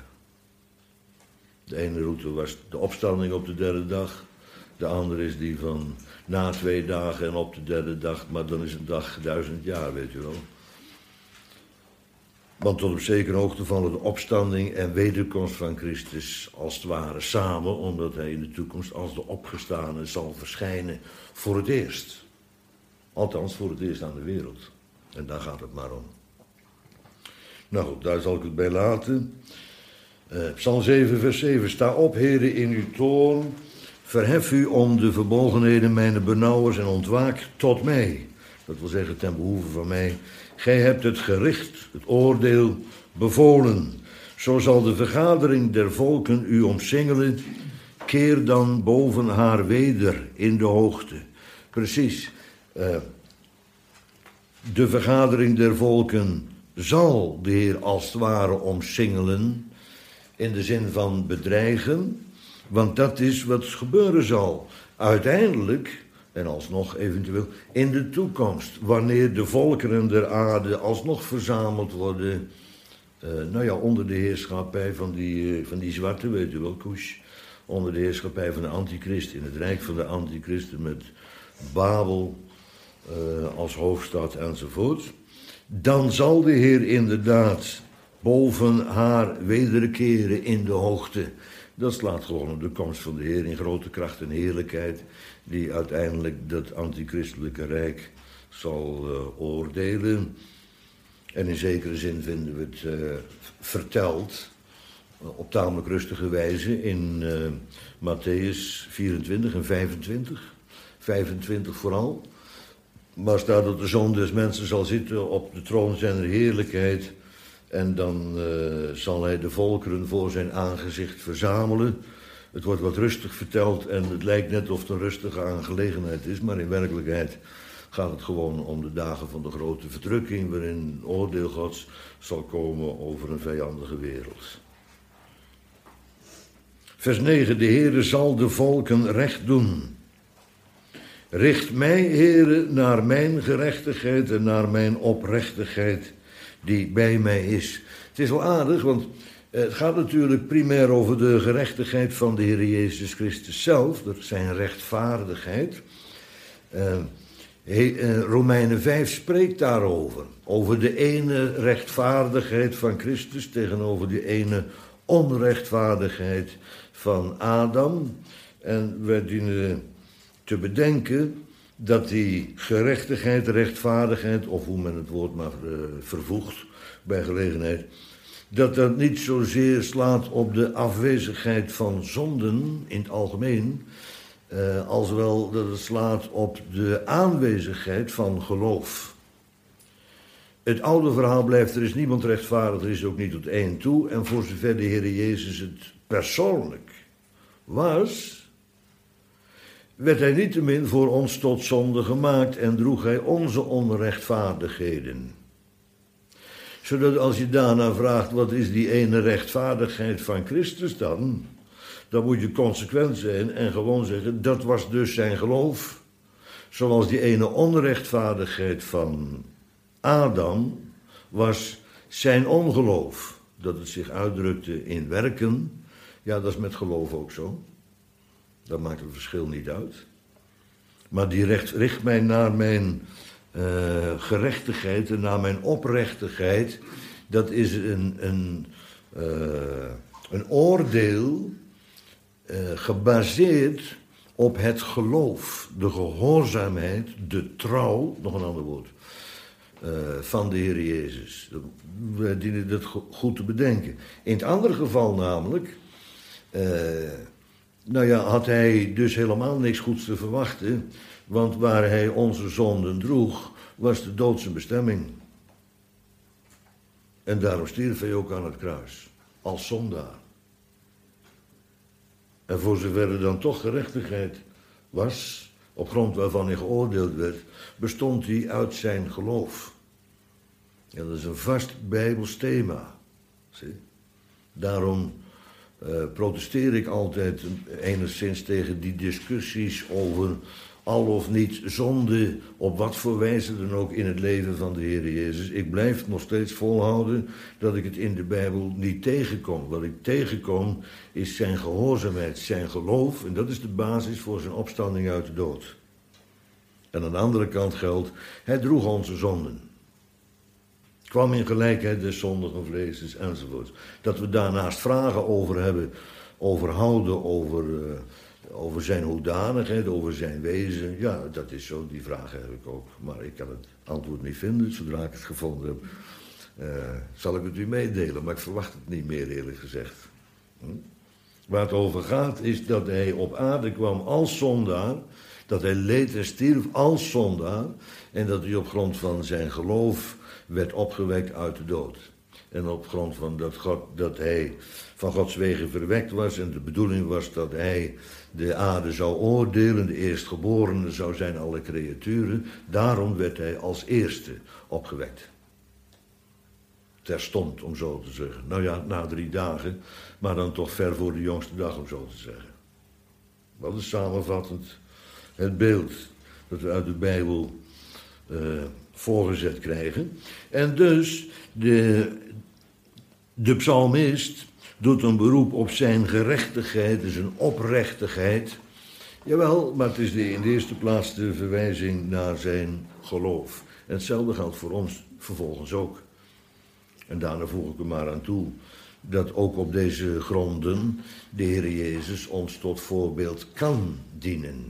Speaker 1: De ene route was de opstanding op de derde dag. De andere is die van na twee dagen en op de derde dag. Maar dan is een dag duizend jaar, weet u wel. Want tot op zekere hoogte vallen de opstanding en wederkomst van Christus als het ware samen, omdat hij in de toekomst als de opgestane zal verschijnen voor het eerst. Althans voor het eerst aan de wereld. En daar gaat het maar om. Nou goed, daar zal ik het bij laten. Uh, Psalm zeven, vers zeven. Sta op, heren, in uw toorn. Verhef u om de verbolgenheden mijner benauwers en ontwaak tot mij. Dat wil zeggen ten behoeve van mij. Gij hebt het gericht, het oordeel, bevolen. Zo zal de vergadering der volken u omsingelen. Keer dan boven haar weder in de hoogte. Precies. Uh, de vergadering der volken zal de Heer als het ware omsingelen. In de zin van bedreigen. Want dat is wat gebeuren zal. Uiteindelijk, en alsnog eventueel, in de toekomst. Wanneer de volkeren der aarde alsnog verzameld worden. Uh, nou ja, onder de heerschappij van die, uh, van die zwarte, weet u wel, Kush. Onder de heerschappij van de antichrist. In het rijk van de antichristen met Babel uh, als hoofdstad enzovoort. Dan zal de Heer inderdaad boven haar wederkeren in de hoogte. Dat slaat gewoon op de komst van de Heer in grote kracht en heerlijkheid, die uiteindelijk dat antichristelijke rijk zal uh, oordelen. En in zekere zin vinden we het uh, verteld, uh, op tamelijk rustige wijze, in uh, Matthäus vierentwintig en vijfentwintig. vijfentwintig vooral. Maar staat dat de Zoon des Mensen zal zitten op de troon zijner heerlijkheid. En dan uh, zal hij de volkeren voor zijn aangezicht verzamelen. Het wordt wat rustig verteld en het lijkt net of het een rustige aangelegenheid is. Maar in werkelijkheid gaat het gewoon om de dagen van de grote verdrukking, waarin oordeel Gods zal komen over een vijandige wereld. Vers negen. De Heere zal de volken recht doen. Richt mij, Heere, naar mijn gerechtigheid en naar mijn oprechtigheid die bij mij is. Het is wel aardig, want het gaat natuurlijk primair over de gerechtigheid van de Heer Jezus Christus zelf, zijn rechtvaardigheid. Uh, uh, Romeinen vijf spreekt daarover, over de ene rechtvaardigheid van Christus tegenover die ene onrechtvaardigheid van Adam. En we dienen te bedenken dat die gerechtigheid, rechtvaardigheid, of hoe men het woord maar uh, vervoegt bij gelegenheid, dat dat niet zozeer slaat op de afwezigheid van zonden in het algemeen, uh, als wel dat het slaat op de aanwezigheid van geloof. Het oude verhaal blijft, er is niemand rechtvaardig, er is ook niet tot één toe. En voor zover de Heer Jezus het persoonlijk was, werd hij niettemin voor ons tot zonde gemaakt en droeg hij onze onrechtvaardigheden. Zodat als je daarna vraagt, wat is die ene rechtvaardigheid van Christus dan? Dan moet je consequent zijn en gewoon zeggen, dat was dus zijn geloof. Zoals die ene onrechtvaardigheid van Adam was zijn ongeloof. Dat het zich uitdrukte in werken, ja, dat is met geloof ook zo. Dat maakt het verschil niet uit. Maar die recht, richt mij naar mijn uh, gerechtigheid en naar mijn oprechtigheid. Dat is een, een, uh, een oordeel uh, gebaseerd op het geloof, de gehoorzaamheid, de trouw, nog een ander woord, uh, van de Heer Jezus. We dienen dat goed te bedenken. In het andere geval namelijk, uh, nou ja, had hij dus helemaal niks goeds te verwachten, want waar hij onze zonden droeg, was de dood zijn bestemming. En daarom stierf hij ook aan het kruis, als zondaar. En voor zover er dan toch gerechtigheid was, op grond waarvan hij geoordeeld werd, bestond hij uit zijn geloof. En dat is een vast Bijbels thema. Zie? Daarom uh, protesteer ik altijd enigszins tegen die discussies over al of niet zonde, op wat voor wijze dan ook in het leven van de Heer Jezus. Ik blijf nog steeds volhouden dat ik het in de Bijbel niet tegenkom. Wat ik tegenkom is zijn gehoorzaamheid, zijn geloof, en dat is de basis voor zijn opstanding uit de dood. En aan de andere kant geldt, hij droeg onze zonden. Kwam in gelijkheid des zondigen vlees enzovoort. Dat we daarnaast vragen over hebben, over houden, over, uh, over zijn hoedanigheid, over zijn wezen. Ja, dat is zo, die vragen heb ik ook. Maar ik kan het antwoord niet vinden. Zodra ik het gevonden heb, uh, zal ik het u meedelen. Maar ik verwacht het niet meer, eerlijk gezegd. Hm? Waar het over gaat is dat hij op aarde kwam als zondaar, dat hij leed en stierf als zondaar en dat hij op grond van zijn geloof werd opgewekt uit de dood. En op grond van dat, God, dat hij van Gods wegen verwekt was en de bedoeling was dat hij de aarde zou oordelen, de eerstgeborene zou zijn alle creaturen, daarom werd hij als eerste opgewekt. Terstond, om zo te zeggen. Nou ja, na drie dagen, maar dan toch ver voor de jongste dag, om zo te zeggen. Dat is samenvattend het beeld dat we uit de Bijbel uh, voorgezet krijgen. En dus, de, de psalmist doet een beroep op zijn gerechtigheid, dus een oprechtigheid. Jawel, maar het is de, in de eerste plaats de verwijzing naar zijn geloof. En hetzelfde geldt voor ons vervolgens ook. En daarna voeg ik er maar aan toe dat ook op deze gronden de Heer Jezus ons tot voorbeeld kan dienen.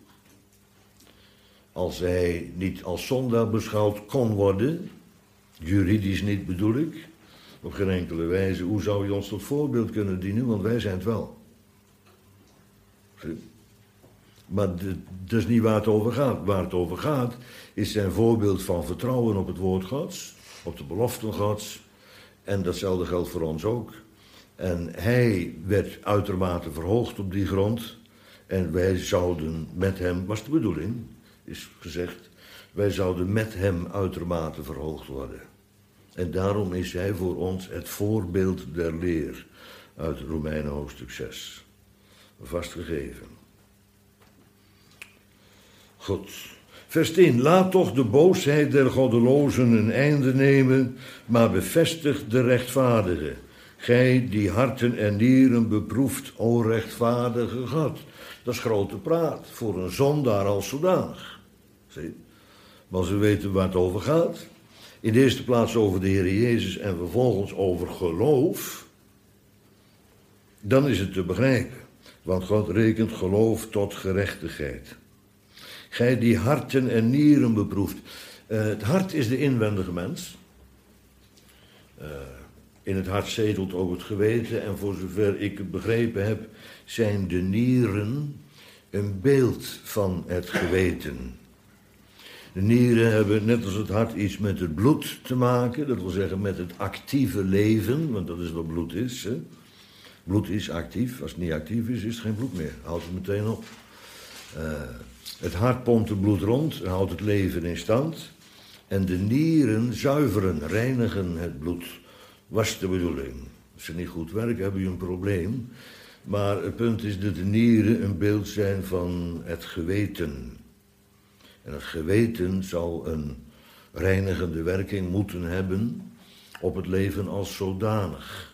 Speaker 1: Als hij niet als zondaar beschouwd kon worden, juridisch niet bedoel ik, op geen enkele wijze, hoe zou hij ons tot voorbeeld kunnen dienen, want wij zijn het wel. Maar dat is niet waar het over gaat. Waar het over gaat is zijn voorbeeld van vertrouwen op het woord Gods, op de beloften Gods, en datzelfde geldt voor ons ook. En hij werd uitermate verhoogd op die grond, en wij zouden met hem, was de bedoeling, is gezegd, wij zouden met hem uitermate verhoogd worden. En daarom is hij voor ons het voorbeeld der leer uit Romeinen hoofdstuk zes. Vastgegeven. Goed. Vers tien. Laat toch de boosheid der goddelozen een einde nemen, maar bevestig de rechtvaardige. Gij die harten en nieren beproeft, o rechtvaardige God. Dat is grote praat voor een zondaar als zodanig. Zie? Maar ze weten waar het over gaat. In de eerste plaats over de Heer Jezus en vervolgens over geloof. dan is het te begrijpen. Want God rekent geloof tot gerechtigheid. Gij die harten en nieren beproeft. Uh, het hart is de inwendige mens. Uh, in het hart zetelt ook het geweten. En voor zover ik het begrepen heb, zijn de nieren een beeld van het geweten. De nieren hebben net als het hart iets met het bloed te maken. Dat wil zeggen met het actieve leven. Want dat is wat bloed is. Hè? Bloed is actief. Als het niet actief is, is het geen bloed meer. Houdt het meteen op. Uh, het hart pompt het bloed rond en houdt het leven in stand. En de nieren zuiveren, reinigen het bloed. Was de bedoeling. Als ze niet goed werken, hebben je een probleem. Maar het punt is dat de nieren een beeld zijn van het geweten. En het geweten zou een reinigende werking moeten hebben op het leven als zodanig.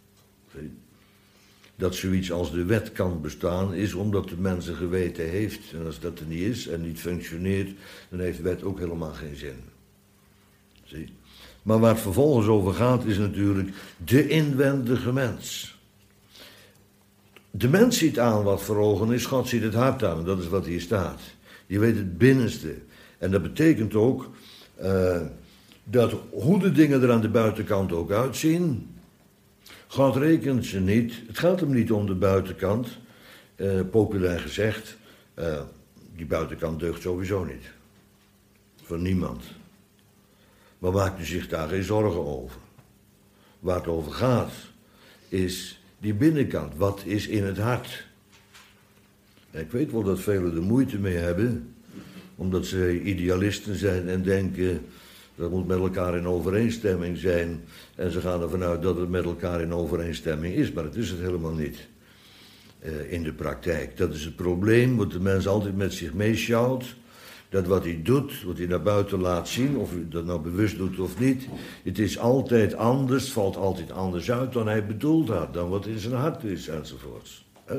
Speaker 1: Dat zoiets als de wet kan bestaan is omdat de mens een geweten heeft. En als dat er niet is en niet functioneert, dan heeft de wet ook helemaal geen zin. Zie? Maar waar het vervolgens over gaat is natuurlijk de inwendige mens. De mens ziet aan wat voor ogen is, God ziet het hart aan. Dat is wat hier staat. Je weet het binnenste. En dat betekent ook uh, dat hoe de dingen er aan de buitenkant ook uitzien, God rekent ze niet. Het gaat hem niet om de buitenkant. Uh, populair gezegd, uh, die buitenkant deugt sowieso niet. Voor niemand. Maar maakt u zich daar geen zorgen over. Waar het over gaat, is die binnenkant. Wat is in het hart? En ik weet wel dat velen er moeite mee hebben, omdat ze idealisten zijn en denken dat moet met elkaar in overeenstemming zijn. En ze gaan ervan uit dat het met elkaar in overeenstemming is, maar het is het helemaal niet. Uh, in de praktijk. Dat is het probleem, wat de mens altijd met zich meesjouwt. Dat wat hij doet, wat hij naar buiten laat zien, of hij dat nou bewust doet of niet, het is altijd anders, valt altijd anders uit dan hij bedoeld had, dan wat in zijn hart is, enzovoorts. He?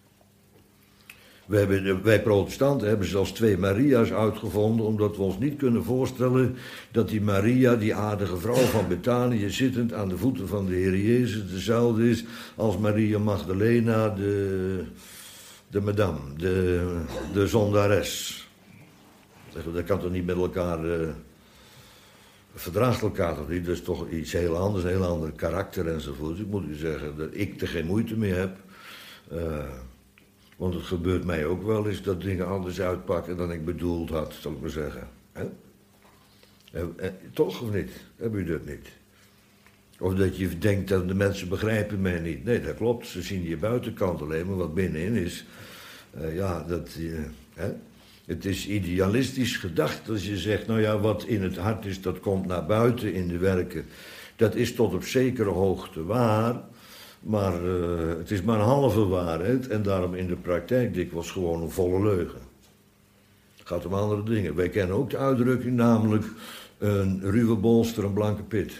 Speaker 1: We hebben, wij protestanten hebben zelfs twee Maria's uitgevonden, omdat we ons niet kunnen voorstellen dat die Maria, die aardige vrouw van Betanië, zittend aan de voeten van de Heer Jezus, dezelfde is als Maria Magdalena, de, de madame, de, de zondares. Dat kan toch niet met elkaar, uh, verdraagt elkaar toch niet, dat is toch iets heel anders, een heel ander karakter enzovoort. Ik moet u zeggen dat ik er geen moeite mee heb. Uh, Want het gebeurt mij ook wel eens dat dingen anders uitpakken dan ik bedoeld had, zal ik maar zeggen. He? Eh, eh, toch of niet? Hebben u dat niet? Of dat je denkt dat de mensen begrijpen mij niet. Nee, dat klopt. Ze zien je buitenkant alleen, maar wat binnenin is. Uh, ja, dat... Uh, hè? Het is idealistisch gedacht als je zegt, nou ja, wat in het hart is, dat komt naar buiten in de werken. Dat is tot op zekere hoogte waar... Maar uh, het is maar een halve waarheid en daarom in de praktijk dikwijls gewoon een volle leugen. Het gaat om andere dingen. Wij kennen ook de uitdrukking, namelijk een ruwe bolster, een blanke pit.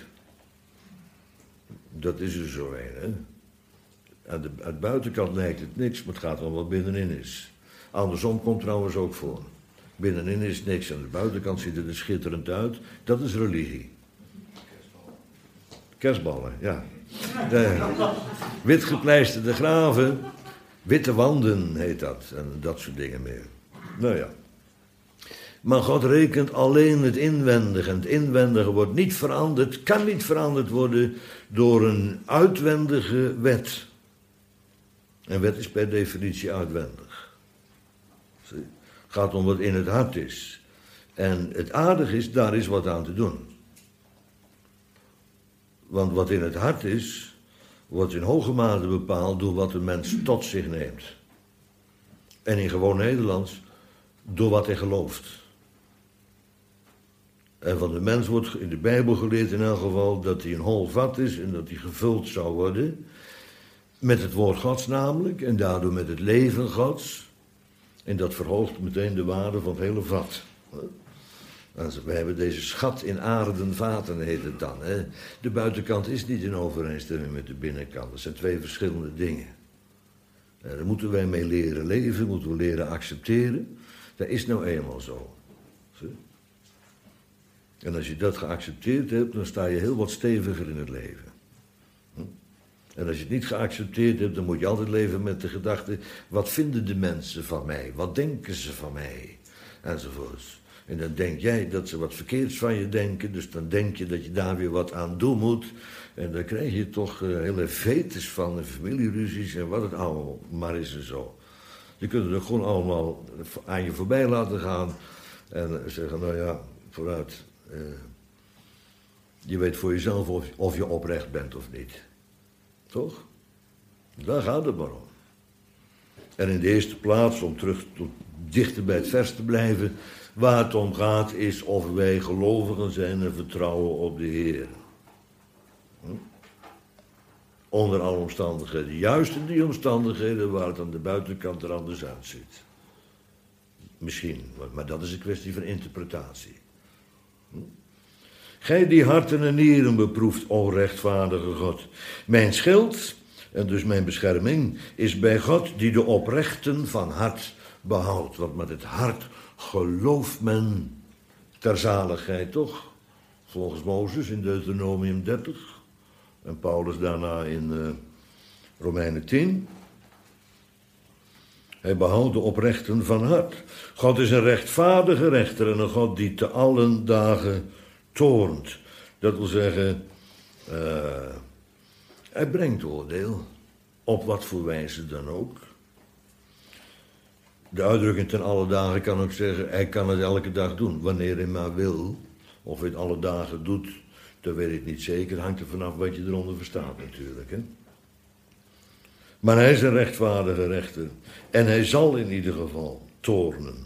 Speaker 1: Dat is er zo een, hè. Aan de, aan de buitenkant lijkt het niks, maar het gaat om wat binnenin is. Andersom komt trouwens ook voor. Binnenin is niks, aan de buitenkant ziet het er schitterend uit. Dat is religie. Kerstballen, ja. De witgepleisterde graven, witte wanden heet dat, en dat soort dingen meer. Nou ja. Maar God rekent alleen het inwendige. En het inwendige wordt niet veranderd, kan niet veranderd worden door een uitwendige wet. Een wet is per definitie uitwendig. Het gaat om wat in het hart is. En het aardige is, daar is wat aan te doen. Want wat in het hart is, wordt in hoge mate bepaald door wat een mens tot zich neemt. En in gewoon Nederlands, door wat hij gelooft. En van de mens wordt in de Bijbel geleerd in elk geval dat hij een hol vat is en dat hij gevuld zou worden. Met het woord Gods namelijk, en daardoor met het leven Gods. En dat verhoogt meteen de waarde van het hele vat. We hebben deze schat in aarden vaten, heet het dan. Hè? De buitenkant is niet in overeenstemming met de binnenkant. Dat zijn twee verschillende dingen. Daar moeten wij mee leren leven, moeten we leren accepteren. Dat is nou eenmaal zo. Zie? En als je dat geaccepteerd hebt, dan sta je heel wat steviger in het leven. Hm? En als je het niet geaccepteerd hebt, dan moet je altijd leven met de gedachte, wat vinden de mensen van mij? Wat denken ze van mij? Enzovoorts. En dan denk jij dat ze wat verkeerds van je denken, dus dan denk je dat je daar weer wat aan doen moet. En dan krijg je toch uh, hele vetes van familieruzies en wat het allemaal maar is en zo. Je kunt het gewoon allemaal aan je voorbij laten gaan en zeggen, nou ja, vooruit. Uh, je weet voor jezelf of, of je oprecht bent of niet. Toch? Daar gaat het maar om. En in de eerste plaats, om terug tot dichter bij het vers te blijven, waar het om gaat is of wij gelovigen zijn en vertrouwen op de Heer. Hm? Onder alle omstandigheden. Juist in die omstandigheden waar het aan de buitenkant er anders uitziet. Misschien, maar dat is een kwestie van interpretatie. Hm? Gij die harten en nieren beproeft, o rechtvaardige God. Mijn schild, en dus mijn bescherming, is bij God die de oprechten van hart behoudt. Want met het hart gelooft men ter zaligheid, toch? Volgens Mozes in Deuteronomium dertig. En Paulus daarna in uh, Romeinen tien. Hij behoudt de oprechten van hart. God is een rechtvaardige rechter en een God die te allen dagen toornt. Dat wil zeggen, uh, hij brengt oordeel, op wat voor wijze dan ook. De uitdrukking ten alle dagen kan ook zeggen, hij kan het elke dag doen, wanneer hij maar wil. Of hij het alle dagen doet, dat weet ik niet zeker, hangt er vanaf wat je eronder verstaat natuurlijk. Hè? Maar hij is een rechtvaardige rechter en hij zal in ieder geval toornen.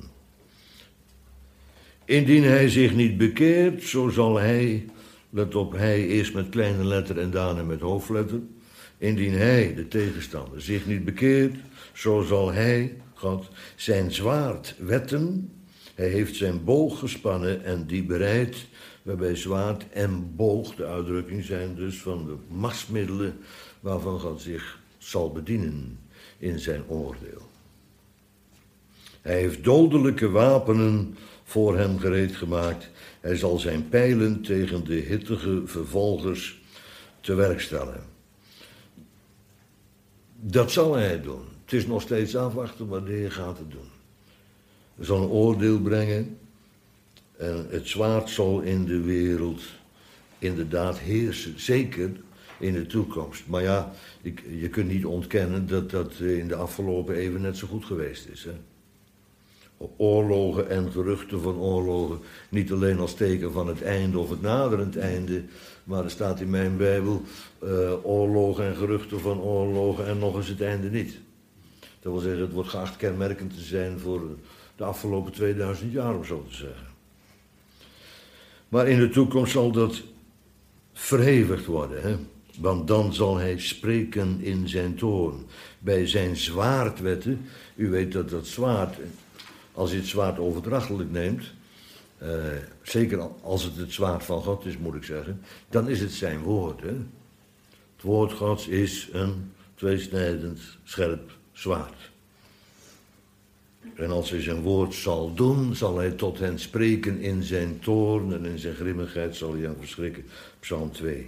Speaker 1: Indien hij zich niet bekeert, zo zal hij, let op, hij eerst met kleine letter en daarna met hoofdletter. Indien hij, de tegenstander, zich niet bekeert, zo zal hij, God, zijn zwaard wetten. Hij heeft zijn boog gespannen en die bereid, waarbij zwaard en boog, de uitdrukking zijn dus van de machtsmiddelen waarvan God zich zal bedienen in zijn oordeel. Hij heeft dodelijke wapenen voor hem gereed gemaakt. Hij zal zijn pijlen tegen de hittige vervolgers te werk stellen. Dat zal hij doen. Het is nog steeds afwachten, maar de Heer gaat het doen. Hij zal een oordeel brengen en het zwaard zal in de wereld inderdaad heersen, zeker in de toekomst. Maar ja, ik, je kunt niet ontkennen dat dat in de afgelopen eeuwen net zo goed geweest is, hè? Oorlogen en geruchten van oorlogen, niet alleen als teken van het einde of het naderend einde, maar er staat in mijn Bijbel uh, oorlogen en geruchten van oorlogen en nog eens het einde niet. Dat wil zeggen, het wordt geacht kenmerkend te zijn voor de afgelopen tweeduizend jaar, om zo te zeggen. Maar in de toekomst zal dat verhevigd worden, hè? Want dan zal hij spreken in zijn toorn. Bij zijn zwaardwetten, u weet dat dat zwaard, als je het zwaard overdrachtelijk neemt, uh, zeker als het het zwaard van God is, moet ik zeggen, dan is het zijn woord. Hè? Het woord Gods is een tweesnijdend, scherp zwaard. En als hij zijn woord zal doen, zal hij tot hen spreken in zijn toorn en in zijn grimmigheid zal hij hen verschrikken. Psalm twee.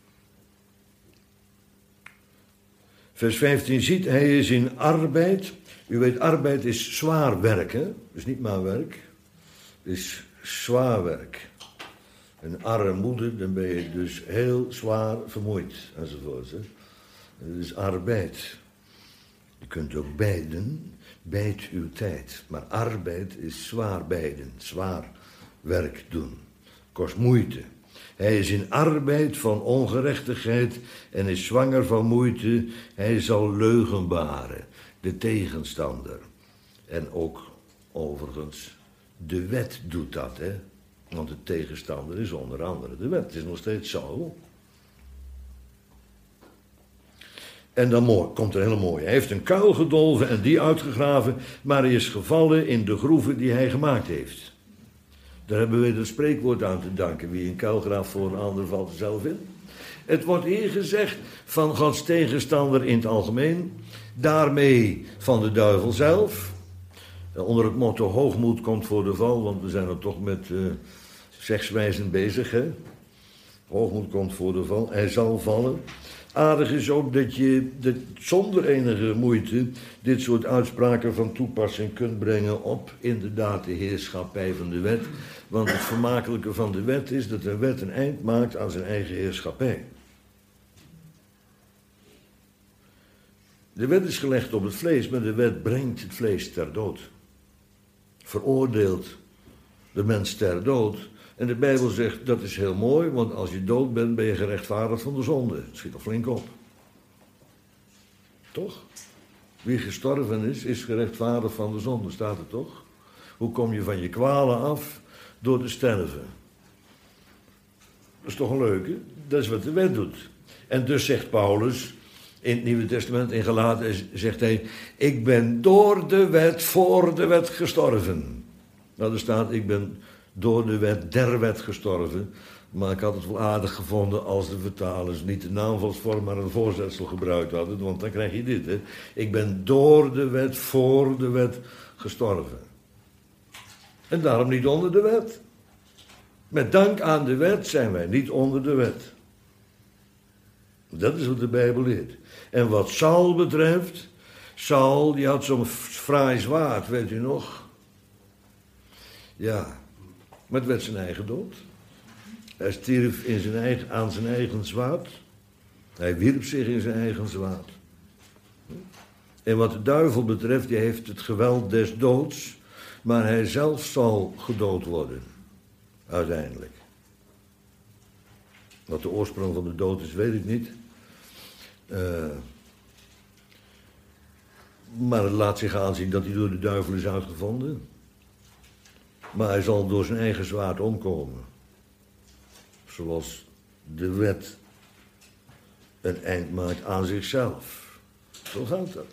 Speaker 1: Vers vijftien ziet, hij is in arbeid. U weet, arbeid is zwaar werk, hè? Dus niet maar werk. Het is zwaar werk. Een armoede, dan ben je dus heel zwaar vermoeid, enzovoort. Hè? Het is arbeid. Je kunt ook bijden, bijt uw tijd. Maar arbeid is zwaar bijden, zwaar werk doen. Kost moeite. Hij is in arbeid van ongerechtigheid en is zwanger van moeite. Hij zal leugen baren, de tegenstander. En ook, overigens, de wet doet dat, hè. Want de tegenstander is onder andere de wet. Het is nog steeds zo. En dan mooi, komt er heel mooi. Hij heeft een kuil gedolven en die uitgegraven, maar hij is gevallen in de groeven die hij gemaakt heeft. Daar hebben we het spreekwoord aan te danken. Wie een kuil graaft voor een ander valt er zelf in. Het wordt hier gezegd van Gods tegenstander in het algemeen. Daarmee van de duivel zelf. Onder het motto hoogmoed komt voor de val. Want we zijn er toch met uh, zegswijzen bezig. Hè? Hoogmoed komt voor de val. Hij zal vallen. Aardig is ook dat je dat zonder enige moeite dit soort uitspraken van toepassing kunt brengen op inderdaad de heerschappij van de wet. Want het vermakelijke van de wet is dat een wet een eind maakt aan zijn eigen heerschappij. De wet is gelegd op het vlees, maar de wet brengt het vlees ter dood. Veroordeelt de mens ter dood. En de Bijbel zegt, dat is heel mooi, want als je dood bent, ben je gerechtvaardigd van de zonde. Het schiet er flink op. Toch? Wie gestorven is, is gerechtvaardigd van de zonde, staat er toch? Hoe kom je van je kwalen af? Door te sterven. Dat is toch een leuke? Dat is wat de wet doet. En dus zegt Paulus, in het Nieuwe Testament, in Galaten, zegt hij, ik ben door de wet, voor de wet gestorven. Nou, er staat, ik ben door de wet, der wet gestorven. Maar ik had het wel aardig gevonden als de vertalers niet de naamvalsvorm, maar een voorzetsel gebruikt hadden. Want dan krijg je dit, hè. Ik ben door de wet, voor de wet gestorven. En daarom niet onder de wet. Met dank aan de wet zijn wij niet onder de wet. Dat is wat de Bijbel leert. En wat Saul betreft, Saul, die had zo'n fraai zwaard, weet u nog? Ja, maar het werd zijn eigen dood. Hij stierf in zijn eigen, aan zijn eigen zwaard. Hij wierp zich in zijn eigen zwaard. En wat de duivel betreft, die heeft het geweld des doods, maar hij zelf zal gedood worden. Uiteindelijk. Wat de oorsprong van de dood is, weet ik niet. Uh, maar het laat zich aanzien dat hij door de duivel is uitgevonden. Maar hij zal door zijn eigen zwaard omkomen. Zoals de wet een eind maakt aan zichzelf. Zo gaat dat.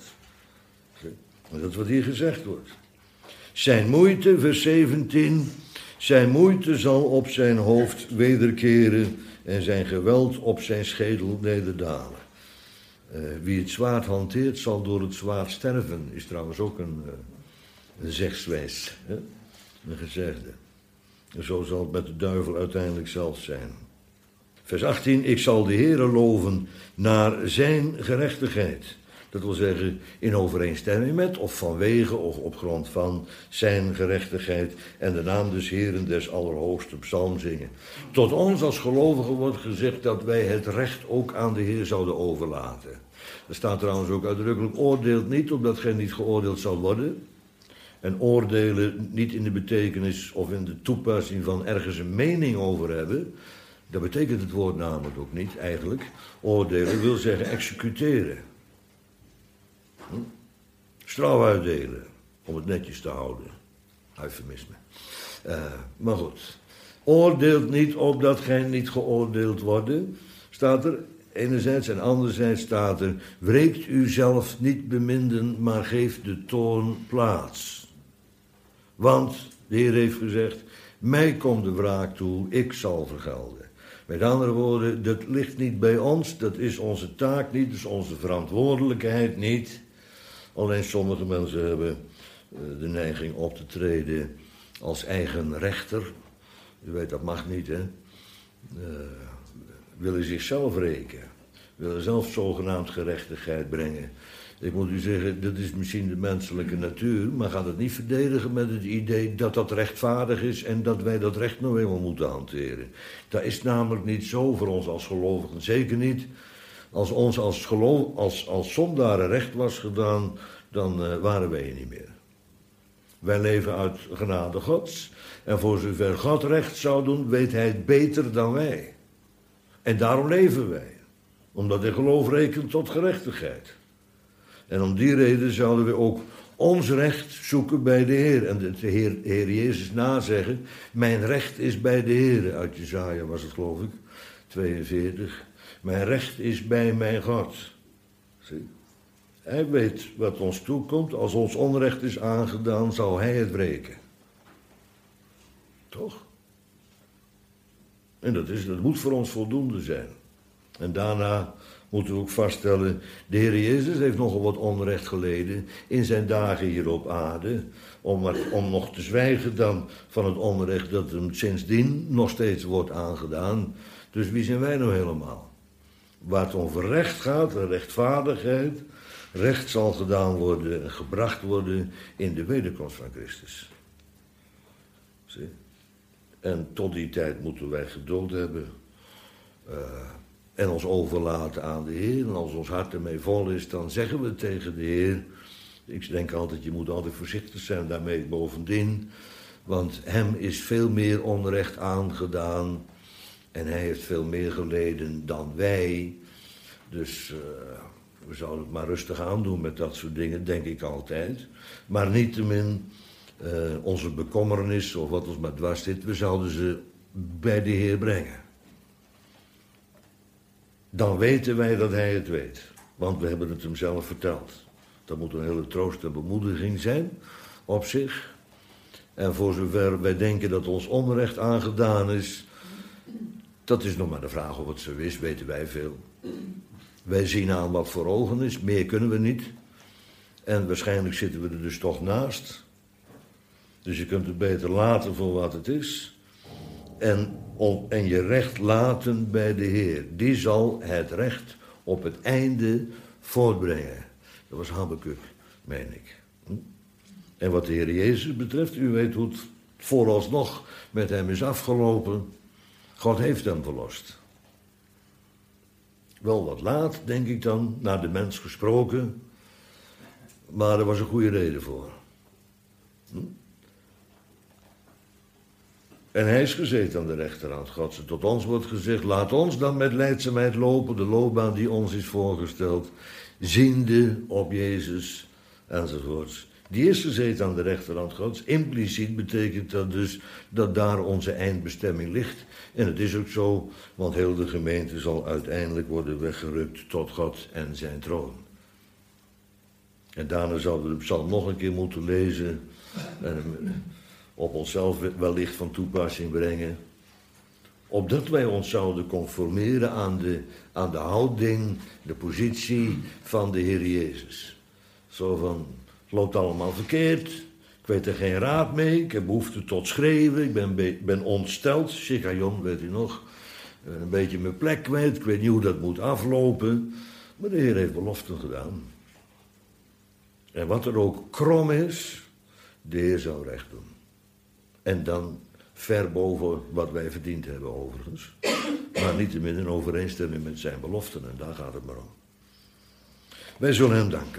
Speaker 1: En dat is wat hier gezegd wordt. Zijn moeite, vers zeventien... Zijn moeite zal op zijn hoofd wederkeren en zijn geweld op zijn schedel nederdalen. Uh, wie het zwaard hanteert zal door het zwaard sterven, is trouwens ook een, uh, een zegswijs, hè? Een gezegde. En zo zal het met de duivel uiteindelijk zelf zijn. Vers achttien, ik zal de Heere loven naar zijn gerechtigheid. Dat wil zeggen, in overeenstemming met, of vanwege, of op grond van zijn gerechtigheid. En de naam des Heeren des Allerhoogsten psalm zingen. Tot ons als gelovigen wordt gezegd dat wij het recht ook aan de Heer zouden overlaten. Er staat trouwens ook uitdrukkelijk, oordeelt niet, opdat gij niet geoordeeld zal worden. En oordelen niet in de betekenis of in de toepassing van ergens een mening over hebben. Dat betekent het woord namelijk ook niet, eigenlijk. Oordelen wil zeggen executeren. Hm? Straf uitdelen, om het netjes te houden. Eufemisme. Uh, maar goed. Oordeelt niet opdat gij niet geoordeeld worden, staat er enerzijds. En anderzijds staat er, wreekt u zelf niet beminden, maar geeft de toorn plaats. Want de Heer heeft gezegd, mij komt de wraak toe, ik zal vergelden. Met andere woorden, dat ligt niet bij ons, dat is onze taak niet, dat is onze verantwoordelijkheid niet. Alleen sommige mensen hebben de neiging op te treden als eigen rechter. U weet, dat mag niet, hè. Uh, willen zichzelf wreken. Willen zelf zogenaamd gerechtigheid brengen. Ik moet u zeggen, dat is misschien de menselijke natuur, maar gaat het niet verdedigen met het idee dat dat rechtvaardig is en dat wij dat recht nou eenmaal moeten hanteren. Dat is namelijk niet zo voor ons als gelovigen, zeker niet. Als ons als, geloof, als, als zondaren recht was gedaan, dan uh, waren wij niet meer. Wij leven uit genade Gods en voor zover God recht zou doen, weet hij het beter dan wij. En daarom leven wij, omdat hij geloof rekent tot gerechtigheid. En om die reden zouden we ook ons recht zoeken bij de Heer. En de Heer, Heer Jezus nazeggen, mijn recht is bij de Heer. Uit Jesaja was het, geloof ik, tweeënveertig. Mijn recht is bij mijn God. Zie? Hij weet wat ons toekomt. Als ons onrecht is aangedaan, zal hij het wreken. Toch? En dat, is, dat moet voor ons voldoende zijn. En daarna moeten we ook vaststellen, de Heer Jezus heeft nogal wat onrecht geleden in zijn dagen hier op aarde. Om, maar, om nog te zwijgen dan van het onrecht dat hem sindsdien nog steeds wordt aangedaan. Dus wie zijn wij nou helemaal? Waar het over recht gaat, en rechtvaardigheid, recht zal gedaan worden en gebracht worden in de wederkomst van Christus. Zie? En tot die tijd moeten wij geduld hebben. Uh, en ons overlaten aan de Heer. En als ons hart ermee vol is, dan zeggen we tegen de Heer. Ik denk altijd, je moet altijd voorzichtig zijn daarmee bovendien. Want hem is veel meer onrecht aangedaan. En hij heeft veel meer geleden dan wij. Dus uh, we zouden het maar rustig aandoen met dat soort dingen, denk ik altijd. Maar niettemin, uh, onze bekommernis of wat ons maar dwars zit, we zouden ze bij de Heer brengen. Dan weten wij dat hij het weet. Want we hebben het hem zelf verteld. Dat moet een hele troost en bemoediging zijn op zich. En voor zover wij denken dat ons onrecht aangedaan is, dat is nog maar de vraag of het zo is, weten wij veel. Wij zien aan wat voor ogen is, meer kunnen we niet. En waarschijnlijk zitten we er dus toch naast. Dus je kunt het beter laten voor wat het is. En, om, en je recht laten bij de Heer. Die zal het recht op het einde voortbrengen. Dat was Habakuk, meen ik. En wat de Heer Jezus betreft, u weet hoe het vooralsnog met hem is afgelopen. God heeft hem verlost. Wel wat laat, denk ik dan, naar de mens gesproken. Maar er was een goede reden voor. Hm? En hij is gezeten aan de rechterhand Gods. Tot ons wordt gezegd, laat ons dan met lijdzaamheid lopen, de loopbaan die ons is voorgesteld, ziende op Jezus, enzovoorts. Die is gezeten aan de rechterhand Gods. Impliciet betekent dat dus dat daar onze eindbestemming ligt. En het is ook zo, want heel de gemeente zal uiteindelijk worden weggerukt tot God en zijn troon. En daarna zouden we de psalm nog een keer moeten lezen en op onszelf wellicht van toepassing brengen. Opdat wij ons zouden conformeren aan de, aan de houding, de positie van de Heer Jezus. Zo van, het loopt allemaal verkeerd, ik weet er geen raad mee, ik heb behoefte tot schreeuwen, ik ben, be, ben ontsteld, Shichayon, weet u nog. Ik ben een beetje mijn plek kwijt, ik weet niet hoe dat moet aflopen. Maar de Heer heeft beloften gedaan. En wat er ook krom is, de Heer zou recht doen. En dan ver boven wat wij verdiend hebben overigens. Maar niettemin in overeenstemming met zijn beloften. En daar gaat het maar om. Wij zullen hem danken.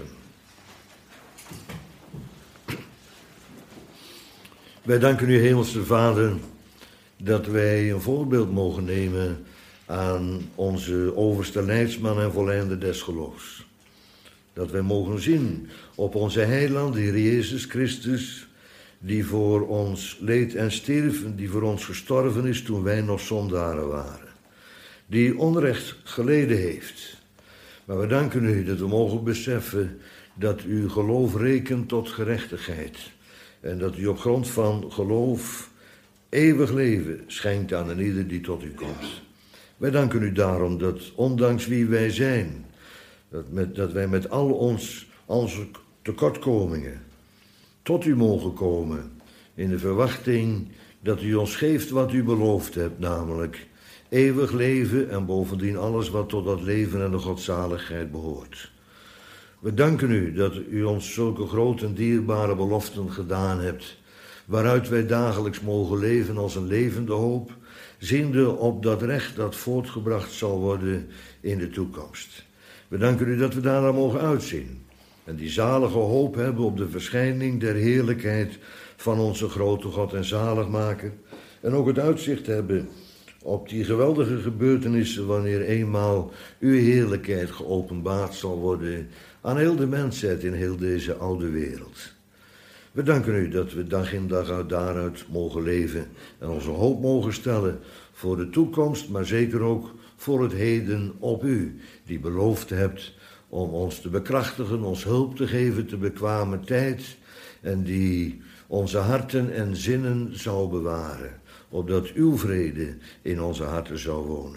Speaker 1: Wij danken u, Hemelse Vader, dat wij een voorbeeld mogen nemen aan onze overste leidsman en volleinder des geloofs. Dat wij mogen zien op onze heiland, de Heer Jezus Christus, die voor ons leed en stierf, die voor ons gestorven is toen wij nog zondaren waren. Die onrecht geleden heeft. Maar we danken u dat we mogen beseffen dat u geloof rekent tot gerechtigheid. En dat u op grond van geloof eeuwig leven schenkt aan een ieder die tot u komt. Wij danken u daarom dat ondanks wie wij zijn, dat, met, dat wij met al ons, onze tekortkomingen tot u mogen komen, in de verwachting dat u ons geeft wat u beloofd hebt, namelijk eeuwig leven en bovendien alles wat tot dat leven en de godzaligheid behoort. We danken u dat u ons zulke grote en dierbare beloften gedaan hebt, waaruit wij dagelijks mogen leven als een levende hoop, ziende op dat recht dat voortgebracht zal worden in de toekomst. We danken u dat we daarnaar mogen uitzien. En die zalige hoop hebben op de verschijning der heerlijkheid van onze grote God en zaligmaker. En ook het uitzicht hebben op die geweldige gebeurtenissen wanneer eenmaal uw heerlijkheid geopenbaard zal worden aan heel de mensheid in heel deze oude wereld. We danken u dat we dag in dag uit daaruit mogen leven en onze hoop mogen stellen voor de toekomst, maar zeker ook voor het heden op u, die beloofd hebt om ons te bekrachtigen, ons hulp te geven te bekwame tijd en die onze harten en zinnen zou bewaren, opdat uw vrede in onze harten zou wonen.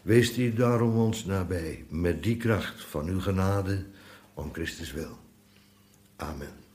Speaker 1: Wees die daarom ons nabij, met die kracht van uw genade, om Christus wil. Amen.